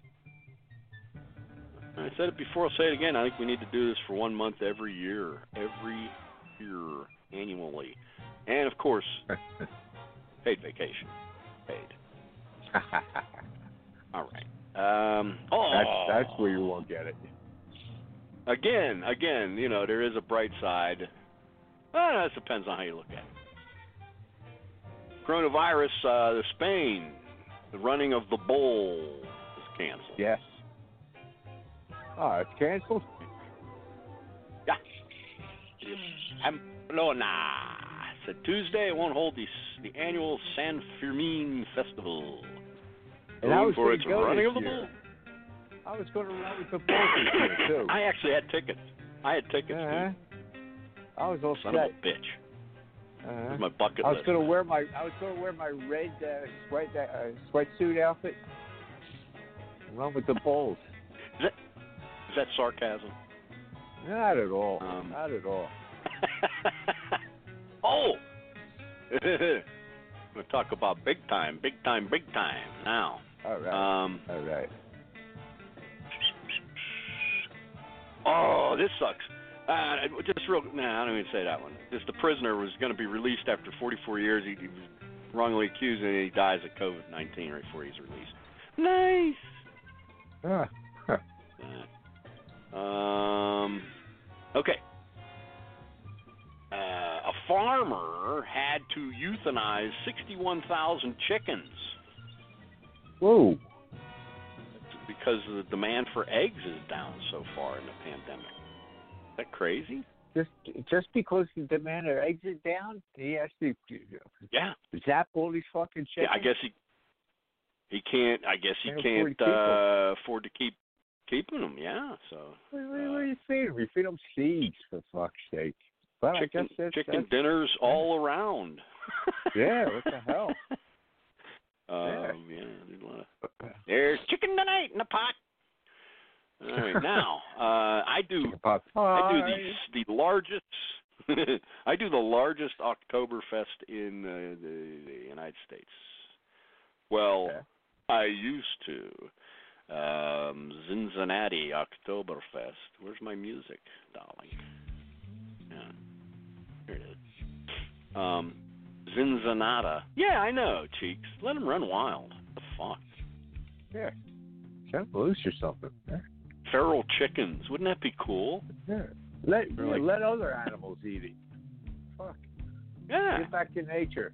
I said it before, I'll say it again. I think we need to do this for 1 month every year, annually. And, of course, paid vacation. Paid. All right. That's where you won't get it. Again, there is a bright side. It depends on how you look at it. Coronavirus, Spain, the running of the bull is canceled. Yes. Oh, it's canceled? Yeah. Pamplona said Tuesday it won't hold the the annual San Fermin Festival. And I was for going its to go running this of the year. bull. I was going to run with the bulls this year, too. I actually had tickets. Dude. I was all Son set. of a bitch. Here's my bucket I was list. going to wear my red sweatsuit outfit. And run with the bulls. Is that sarcasm? Not at all. Not at all. Oh! We're going to talk about big time now. All right. All right. Oh, this sucks. Just real. Nah, I don't even say that one. Just the prisoner was going to be released after 44 years. He was wrongly accused, and he dies of COVID-19 right before he's released. Nice. Okay. A farmer had to euthanize 61,000 chickens. Whoa. Because the demand for eggs is down so far in the pandemic. Is that crazy? Just because the demand for eggs is down, he has to zap all these fucking chickens? Yeah, I guess he can't. I guess he can't afford to keep keeping them. Yeah. So. What do you feed them? You feed them seeds, for fuck's sake. But chicken I guess that's dinners all around. Yeah. What the hell? There's chicken tonight in the pot. All right, now I do the largest. I do the largest Oktoberfest in the United States. Well, I used to. Cincinnati Oktoberfest. Where's my music, darling? Yeah, here it is. Cincinnati. Yeah, I know, Cheeks. Let them run wild. What the fuck? Yeah. Can't lose yourself up there. Feral chickens. Wouldn't that be cool? Yeah. Let other animals eat it. Fuck. Yeah. Get back to nature.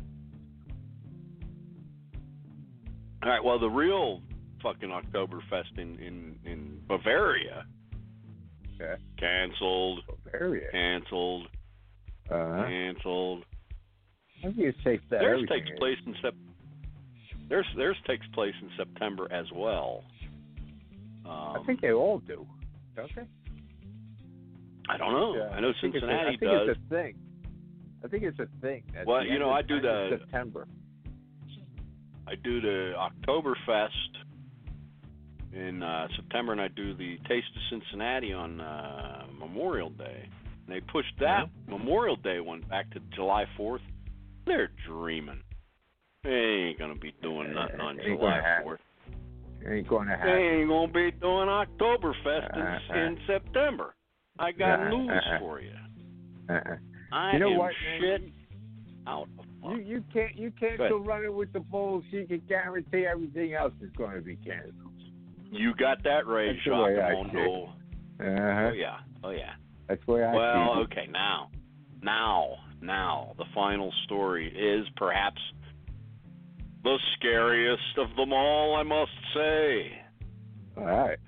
All right, well, the real fucking Oktoberfest in Bavaria. Okay. Canceled. Bavaria. Canceled. Canceled. I think it's safe that Theirs takes place in Theirs takes place in September as well. I think they all do, don't they? I don't know. I know Cincinnati does. I think it's a thing. I think it's a thing. Well, you know, I do September. I do the Oktoberfest in September, and I do the Taste of Cincinnati on Memorial Day. And they pushed that Memorial Day one back to July 4th. They're dreaming. They ain't going to be doing nothing on July 4th. They ain't going to happen. They ain't going to be doing Oktoberfest in September. I got news for you. I you know am what, shit out of luck. You can't go running with the bulls. You can guarantee everything else is going to be canceled. You got that right, Jacques. Oh yeah. That's the way I see it. Well, okay, now, the final story is perhaps the scariest of them all, I must say. All right.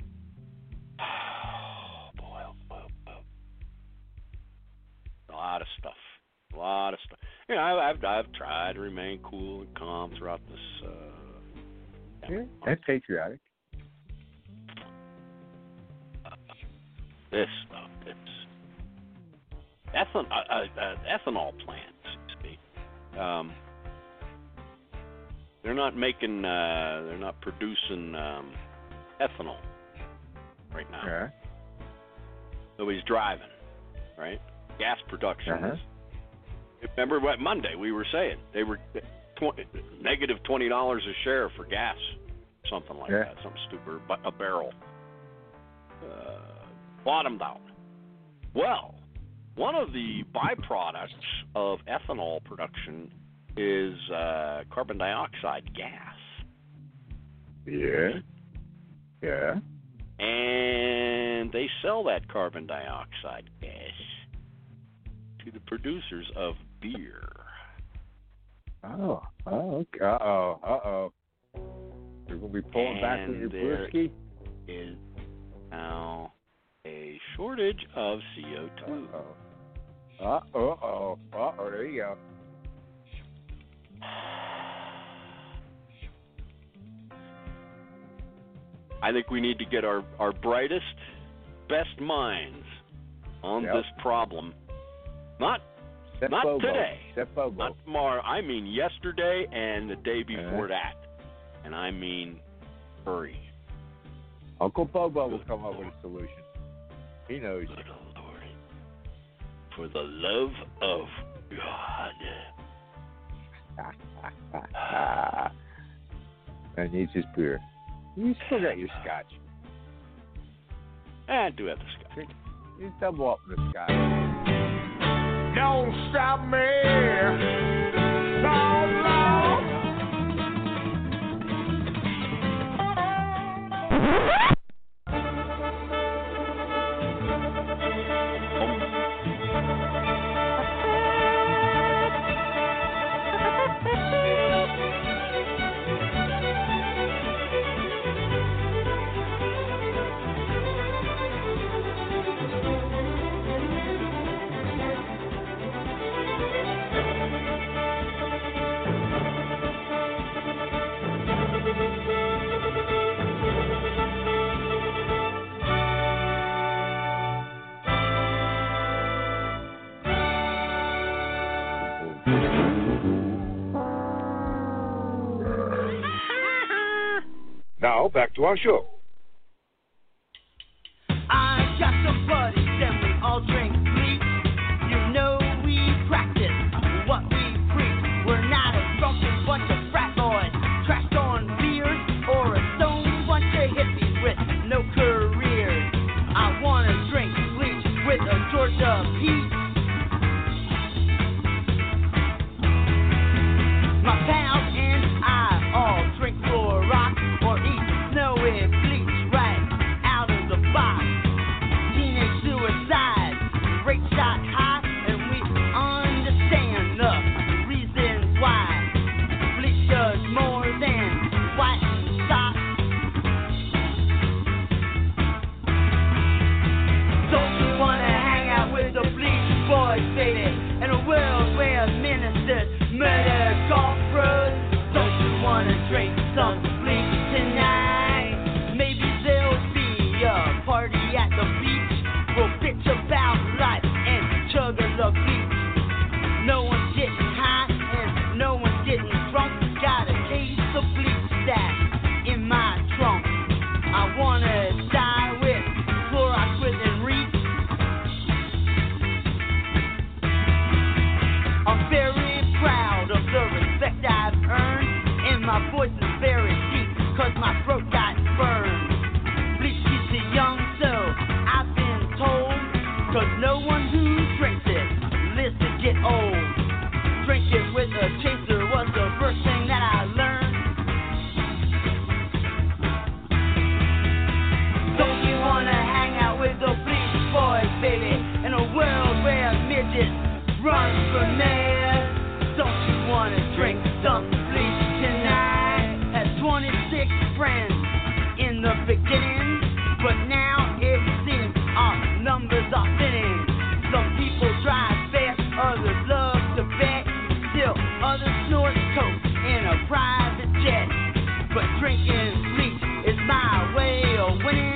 Oh, boy. A lot of stuff. You know, I've tried to remain cool and calm throughout this. That's patriotic. This stuff, it's ethanol plants, so to speak. They're not producing ethanol right now. Yeah. Nobody's driving, right? Gas production is. Remember what Monday we were saying? They were negative $20 a share for gas, something like that, something stupid, a barrel. Bottomed out. Well, one of the byproducts of ethanol production is carbon dioxide gas. Yeah. Yeah. And they sell that carbon dioxide gas to the producers of beer. Oh, okay. Uh-oh. You're going to be pulling back with your brewski? There is now a shortage of CO2. Uh-oh, there you go. I think we need to get our brightest, best minds on this problem. Not today, not tomorrow. I mean yesterday and the day before that. And I mean hurry. Uncle Bobo will come up with a solution. He knows. Good Lord. For the love of God. And needs his beer. You still got your scotch. I do have the scotch. You double up the scotch. Don't stop me. No, Lord. Now, back to our show. I got some buddies and we all drink bleach. You know we practice what we preach. We're not a drunken bunch of frat boys, trashed on beers, or a stone bunch of hippies with no careers. I wanna drink bleach with a Georgia peach. My pals and I all drink Clorox or eat snowy bleach right out of the box. Teenage suicide, rate shot high, and we understand the reasons why. Bleach does more than whiten socks. Don't you wanna hang out with the bleach boys, baby, in a world where ministers murder golf pros? Don't you wanna drink some bleach tonight? Maybe there'll be a party at the beach. We'll bitch about life and chug the bleach. No one's getting high and no one's getting drunk. Got a case of bleach stashed in my trunk. I wanna die with Clorox within reach. I'm very proud of the respect I've earned, and my voice is very deep, cause my throat got burned. Bleach keeps you young, so I've been told, cause no one who drinks it lives to get old. Drink it with a chaser was the first thing that I learned. Don't you wanna hang out with the bleach boys, baby, in a world where midgets run for mayor? Don't you wanna drink some bleach tonight? Had 26 friends in the beginning, but now it seems our numbers are thinning. Some people drive fast, others love to bet, still others snort coke in a private jet. But drinking bleach is my way of winning.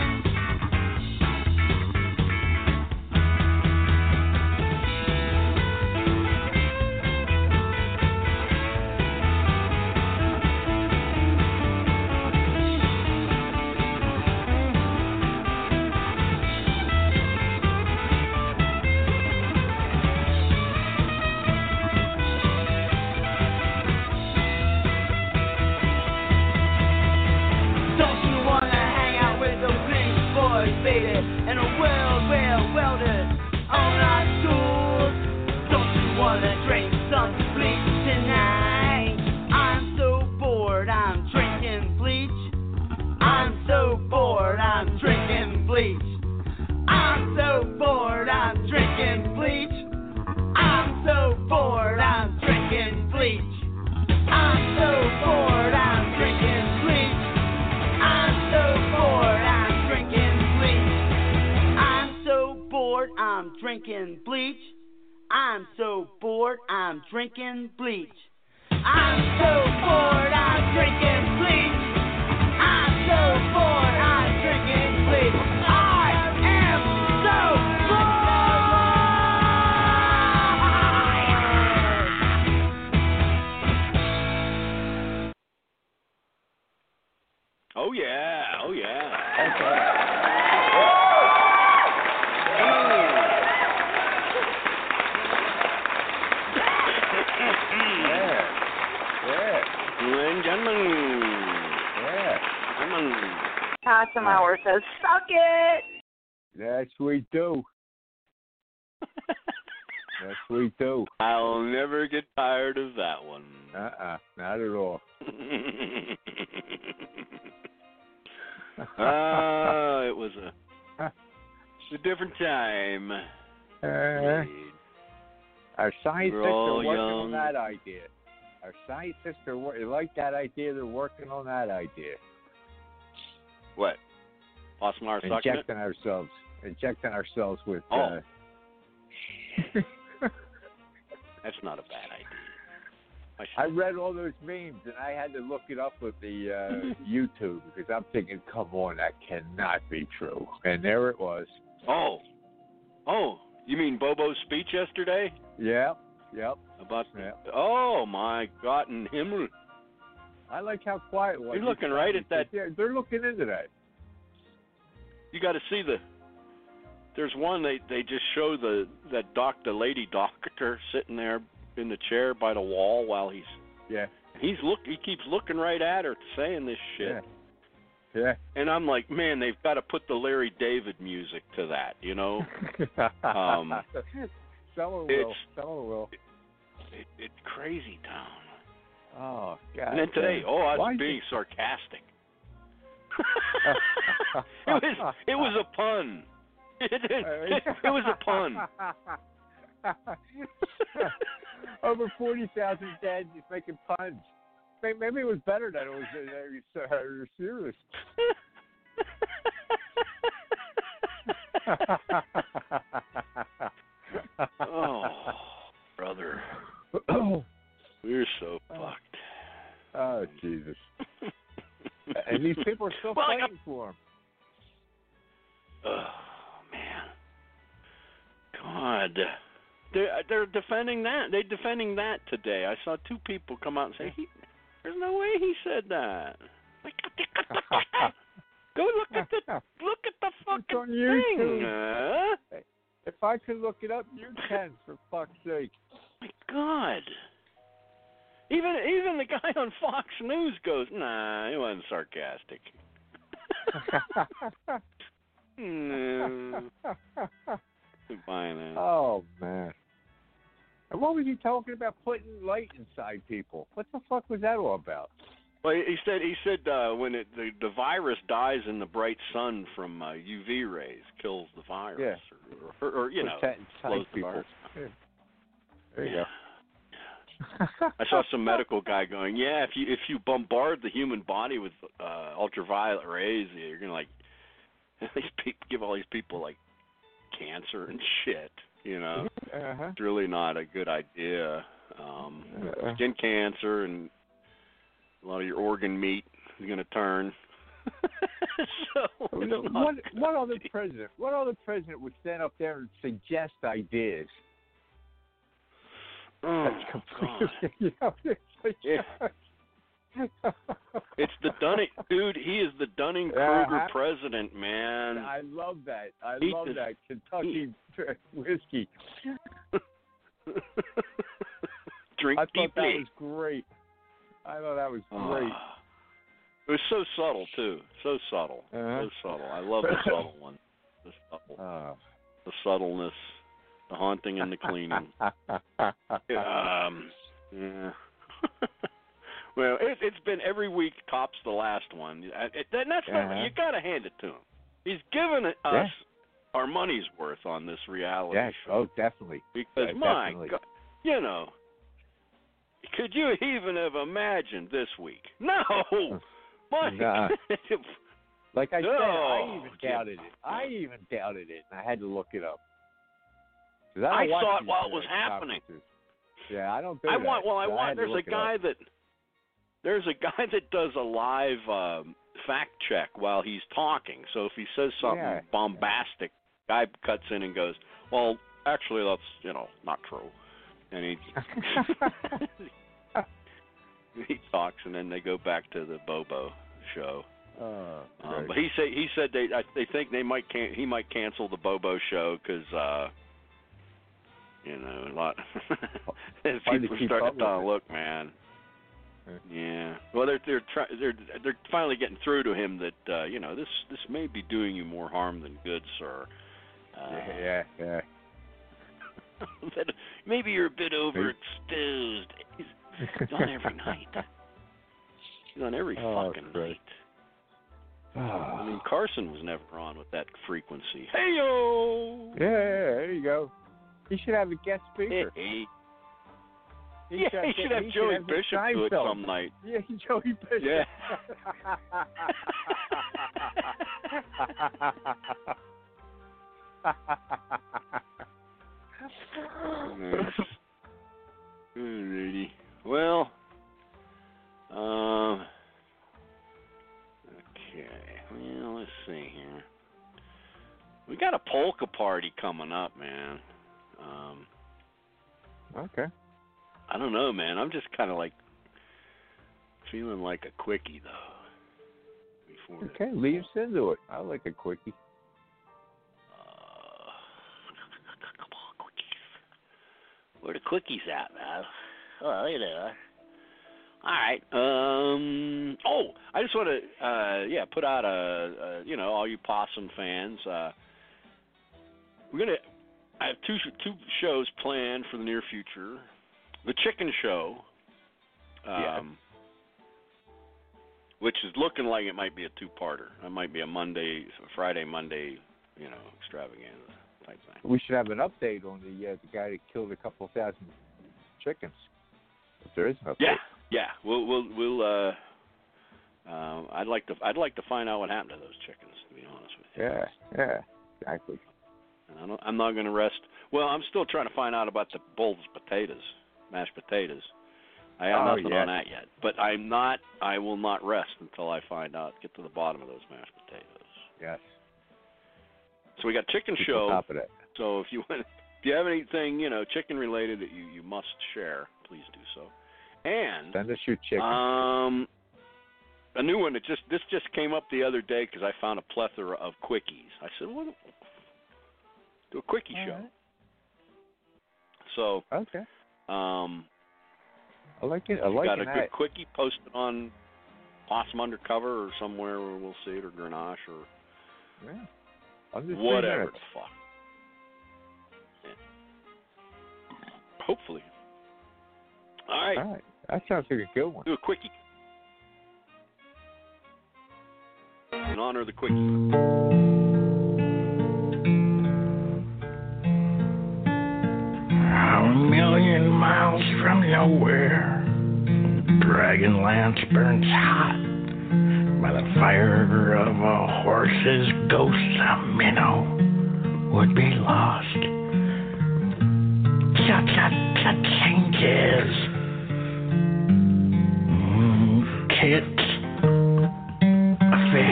Baby, in a world where welders own our tools. Don't you wanna drink some bleach tonight? I'm so bored, I'm drinking bleach. I'm so bored, I'm drinking bleach. I'm so bored, I'm drinking bleach. I'm so bored, I'm drinking bleach. I'm so bored, I'm drinking bleach. I'm so bored, I'm drinking bleach. I'm so bored, I'm drinking bleach. I'm so bored, I'm drinking bleach. I'm so bored, I'm drinking bleach. I'm so bored, I'm drinking bleach. I am so bored. Oh yeah, oh yeah. Ladies and gentlemen. Hasselmauer says, suck it. That's what we do. That's what we do. I'll never get tired of that one. Not at all. It was a different time. Our scientists We're all are working young. on that idea. Our scientists like that idea. They're working on that idea. What? Osmar sucking it? Injecting ourselves with. Oh. That's not a bad idea. I read all those memes and I had to look it up with the YouTube because I'm thinking, come on, that cannot be true. And there it was. Oh, you mean Bobo's speech yesterday? Yep. About oh my God in Himmel. I like how quiet it was. You're looking right at that. They're looking into that. You got to see there's one they just show the lady doctor sitting there in the chair by the wall while he keeps looking right at her saying this shit. Yeah. And I'm like, man, they've got to put the Larry David music to that, you know? Someone will. It's crazy town. Oh, God. And then today, I was being sarcastic. It was a pun. It was a pun. Over 40,000 dads just making puns. Maybe it was better that it was serious. Oh, brother. We're so fucked. Oh, Jesus. And these people are still fighting for him. Oh, man. God. They're defending that. They're defending that today. I saw two people come out and say, there's no way he said that. Like, go look at the fucking on YouTube. thing. If I could look it up, you can, for fuck's sake. My God. Even the guy on Fox News goes, nah, he wasn't sarcastic. No. Buying that. Oh, man. And what was he talking about, putting light inside people? What the fuck was that all about? Well, he said when the virus dies in the bright sun from UV rays, kills the virus, or you know, slows the virus. Yeah. There you go. I saw some medical guy going, if you bombard the human body with ultraviolet rays, you're gonna give all these people like cancer and shit. You know, It's really not a good idea. Skin cancer and a lot of your organ meat is going to turn. What other president would stand up there and suggest ideas? Oh, it's the Dunning, dude. He is the Dunning-Kruger president, man. I love that. I love that Kentucky whiskey. Drink I thought deeply. that was great. I thought that was great. It was so subtle too. So subtle. So subtle. I love the subtle one. The subtleness, the haunting and the cleaning. Yeah. Well, it's been every week tops the last one. That's not, you got to hand it to him. He's given us our money's worth on this reality show. Oh, definitely. Because my God, you know, could you even have imagined this week? No. Nah. Like I said, I even doubted it. And I had to look it up. I saw it while it was happening. Yeah, I don't do I that. want. Well, I so want. There's a guy that does a live fact check while he's talking. So if he says something bombastic, guy cuts in and goes, "Well, actually, that's not true," and he talks, and then they go back to the Bobo show. But he said they think he might cancel the Bobo show because a lot people are starting to look, man. Yeah. Well, they're finally getting through to him that this may be doing you more harm than good, sir. Yeah. Maybe you're a bit overexposed. He's on every night. He's on every fucking night. I mean, Carson was never on with that frequency. Hey-yo! Yeah, there you go. He should have a guest speaker. He should have Joey Bishop do it some night. Yeah, Joey Bishop. Yeah. Nice. Alrighty. Well, okay. Well, let's see here. We got a polka party coming up, man. Okay. I don't know, man. I'm just kind of like feeling like a quickie, though. Okay, lead us into it. I like a quickie. Come on, quickies. Where the quickies at, man? Oh, there they are. All right. I just want to, put out all you possum fans. I have two shows planned for the near future. The Chicken Show, which is looking like it might be a two-parter. It might be a Friday, Monday, extravaganza type thing. We should have an update on the guy that killed a couple thousand chickens. If there is an update. Yeah. We'll. I'd like to find out what happened to those chickens. To be honest with you. Yeah, exactly. And I'm not going to rest. Well, I'm still trying to find out about the Bull's potatoes, mashed potatoes. I have nothing on that yet. But I will not rest until I get to the bottom of those mashed potatoes. Yes. So we got Chicken Keep Show. on top of that. So if you have anything, chicken related that you must share, please do so. And send us your chicken. A new one that just came up the other day because I found a plethora of quickies. I said, "What? Do a quickie show." Right. So okay. I like it. Got a good quickie posted on Possum Undercover or somewhere where we'll see it, or Grenache or whatever the fuck. Yeah. Hopefully. All right. That sounds like a good one. Do a quickie. In honor of the quickie. A million miles from nowhere, Dragonlance burns hot by the fire of a horse's ghost. A minnow would be lost. Cha-cha-cha changes. Kids. A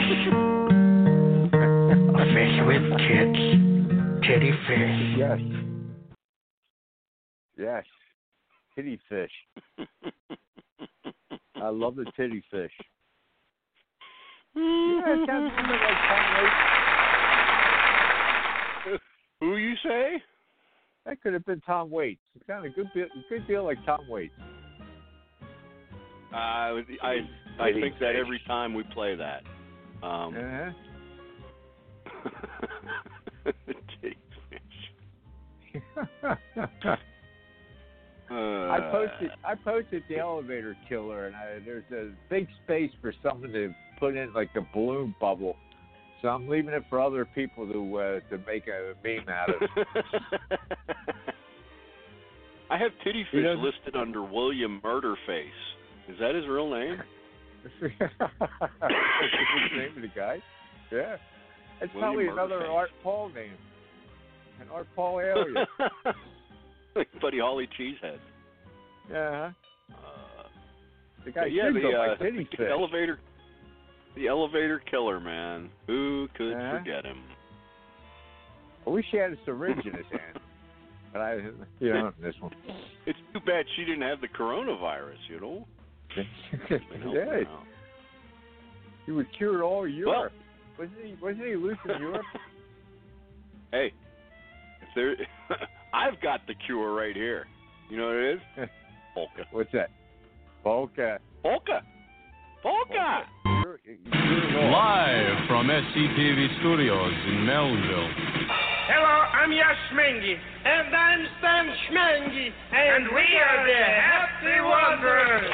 fish with tits. Titty fish. Yes. Titty fish. I love the titty fish. It sounds a bit like Tom Waits. Who you say? That could have been Tom Waits. It sounded a good deal like Tom Waits. I think that every time we play that. Titty fish. I posted the elevator killer, and there's a big space for someone to put in like a balloon bubble. So I'm leaving it for other people to make a meme out of. I have Titty Fish listed under William Murderface. Is that his real name? That's the name of the guy. Yeah. It's William probably another Murderface. Art Paul name. An Art Paul alien. Buddy Holly Cheesehead. Uh-huh. The guy yeah, should go by Kitty the Fish. elevator killer, man. Who could forget him? I wish she had a syringe in his hand. But this one. It's too bad she didn't have the coronavirus, you know? Yeah. He would cure all Europe. Wasn't he loose in Europe? Hey, I've got the cure right here. You know what it is? Polka. What's that? Polka. Polka. Live from SCTV Studios in Melville. Hello, I'm Yash Mengi. And I'm Stan Schmengi. And we are the Happy Wanderers.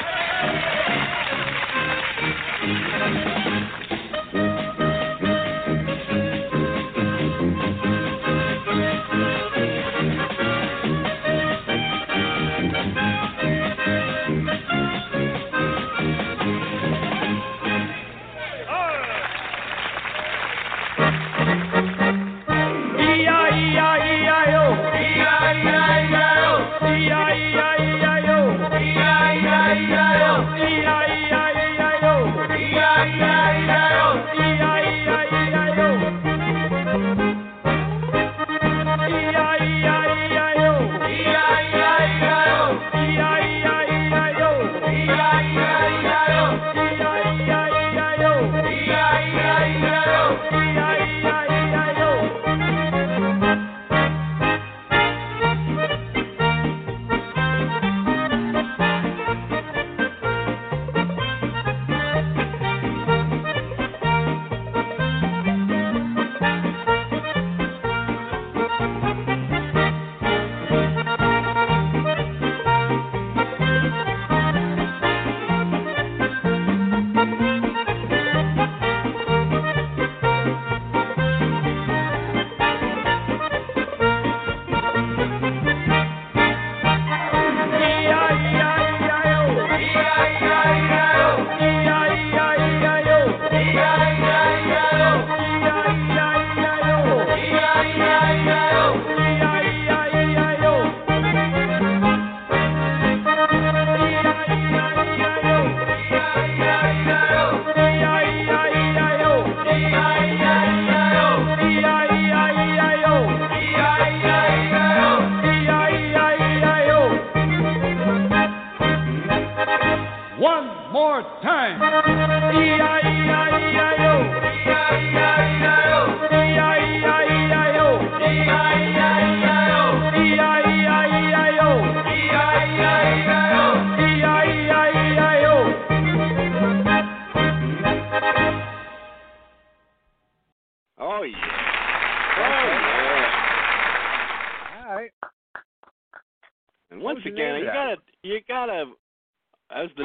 As the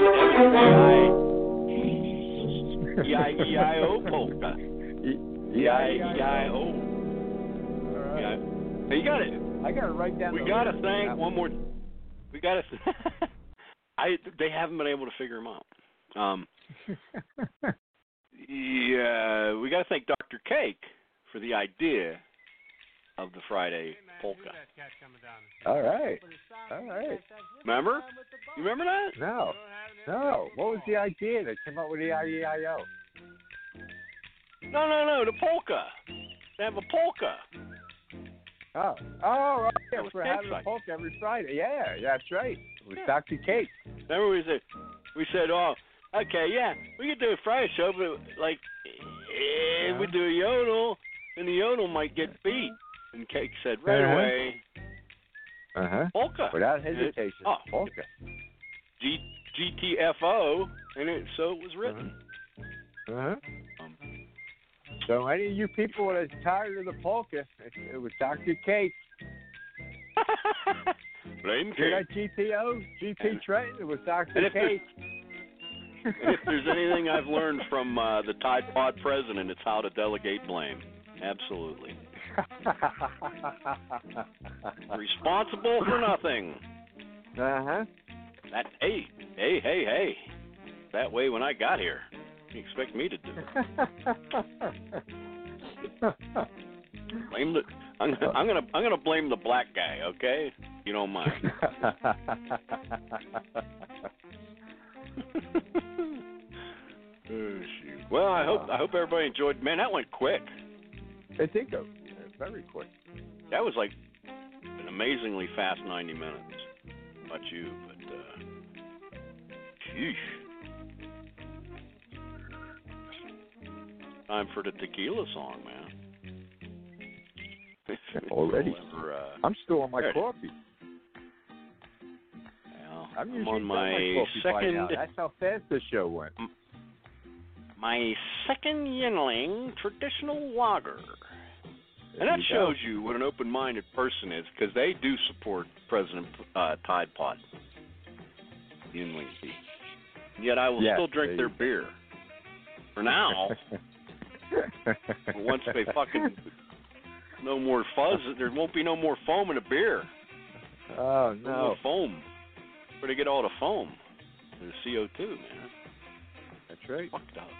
E-I-E-I-O polka. E-I-E-I-O. Right. Hey, you got it. I got to write down. We got to thank one more. We got to. They haven't been able to figure them out. Yeah, we got to thank Dr. Cake for the idea of the Friday polka. All right. Remember? You remember that? No. What was the idea that came up with the I-E-I-O? No, the polka. They have a polka. Oh, right. Yeah, we're having a polka every Friday. Yeah, that's right. With Dr. Cake. Remember we said, oh, okay, yeah, we could do a Friday show, but like, we do a yodel, and the yodel might get beat. And Cake said right away, polka. Without hesitation, polka. GTFO, and so it was written. So any of you people that are tired of the polka, it was Dr. Cake. Blame Cake. Cake. GTO, GT Trenton, it was Dr. Cake. And if there's anything I've learned from the Tide Pod president, it's how to delegate blame. Absolutely. Responsible for nothing. That hey. That way when I got here. What do you expect me to do? I'm gonna blame the black guy, okay? You don't mind. Oh, shoot. Well, I hope everybody enjoyed. Man, that went quick. It did go very quick. That was like an amazingly fast 90 minutes. Not you, but sheesh. Time for the tequila song, man. Already? I'm still on my coffee. Well, I'm usually on my coffee by second. now. That's how fast the show went. My second Yingling traditional lager. And that shows you what an open-minded person is, because they do support President Tide Pod. Yingling tea. Yet I will still drink their beer. For now. But once they fucking no more fuzz, there won't be no more foam in the beer. Oh, no. No foam. Where to get all the foam? The CO2, man. That's right. Fucked up.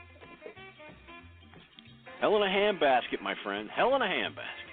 Hell in a handbasket, my friend. Hell in a handbasket.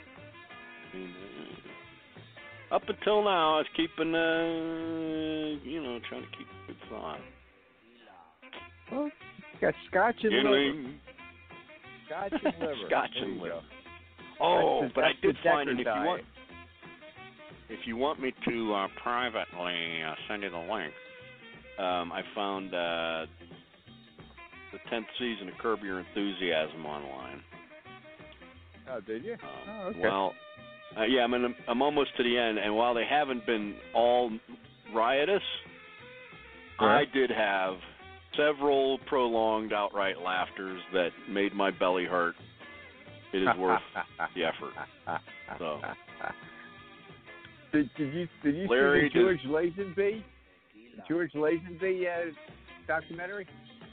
Up until now, I was keeping, trying to keep a good thought. Well, you got scotch and liver. Scotch and liver. Scotch and liver. Oh, but I did find it. If you want me to privately send you the link, I found the 10th season of Curb Your Enthusiasm online. Oh, did you? Okay. Well, yeah, I'm almost to the end, and while they haven't been all riotous, I did have several prolonged outright laughters that made my belly hurt. It is worth the effort. So, did you Larry, see the George Lazenby documentary?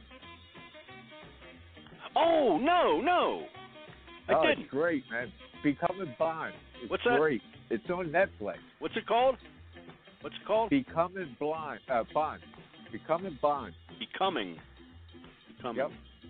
Oh, no. I didn't. It's great, man. Becoming Bond. What's that? Great. It's on Netflix. What's it called? Becoming Bond. Becoming Bond. Becoming. Yep.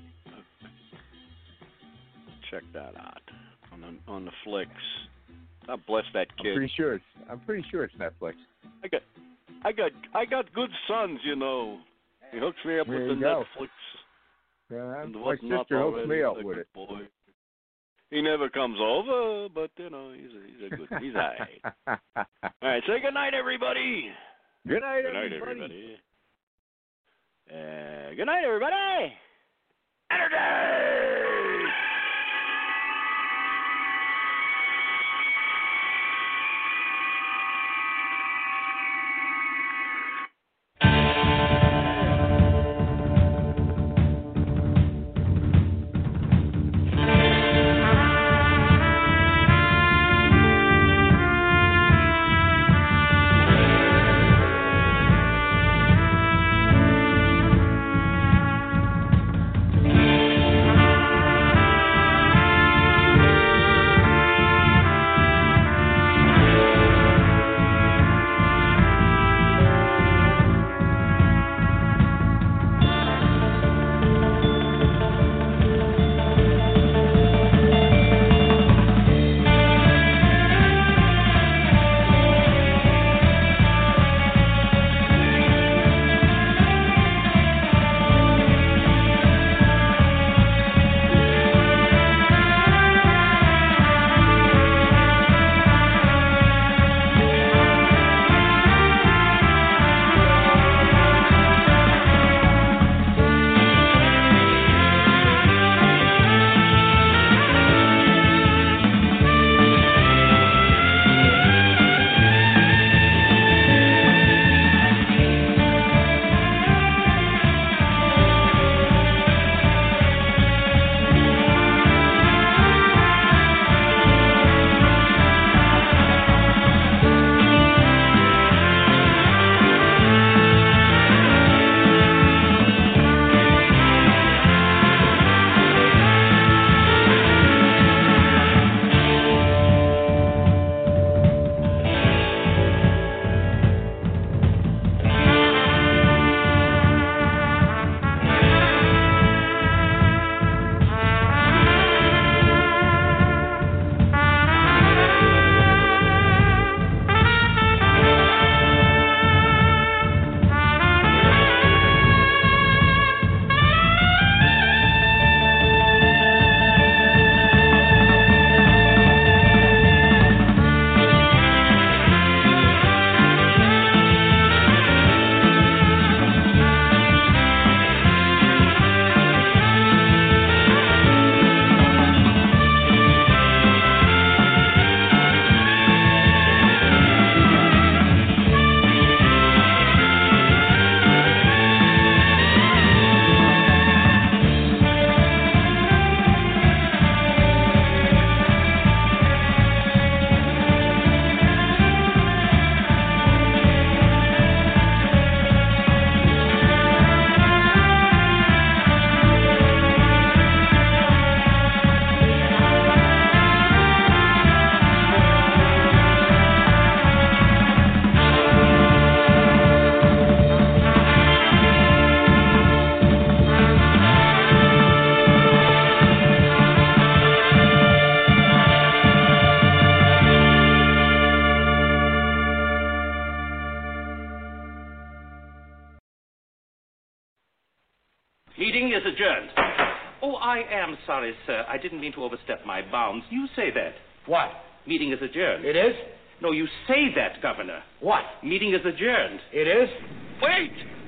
Check that out on the flicks. God bless that kid. I'm pretty sure it's Netflix. I got good sons, you know. He hooks me up with the Netflix. Yeah, my sister hooks me up with it. Boy. He never comes over, but he's a good. He's all right. All right, say good night, everybody. Good night, everybody. Good night, everybody. Energy. is adjourned. Oh, I am sorry, sir. I didn't mean to overstep my bounds. You say that. What? Meeting is adjourned. It is? No, you say that, Governor. What? Meeting is adjourned. It is? Wait!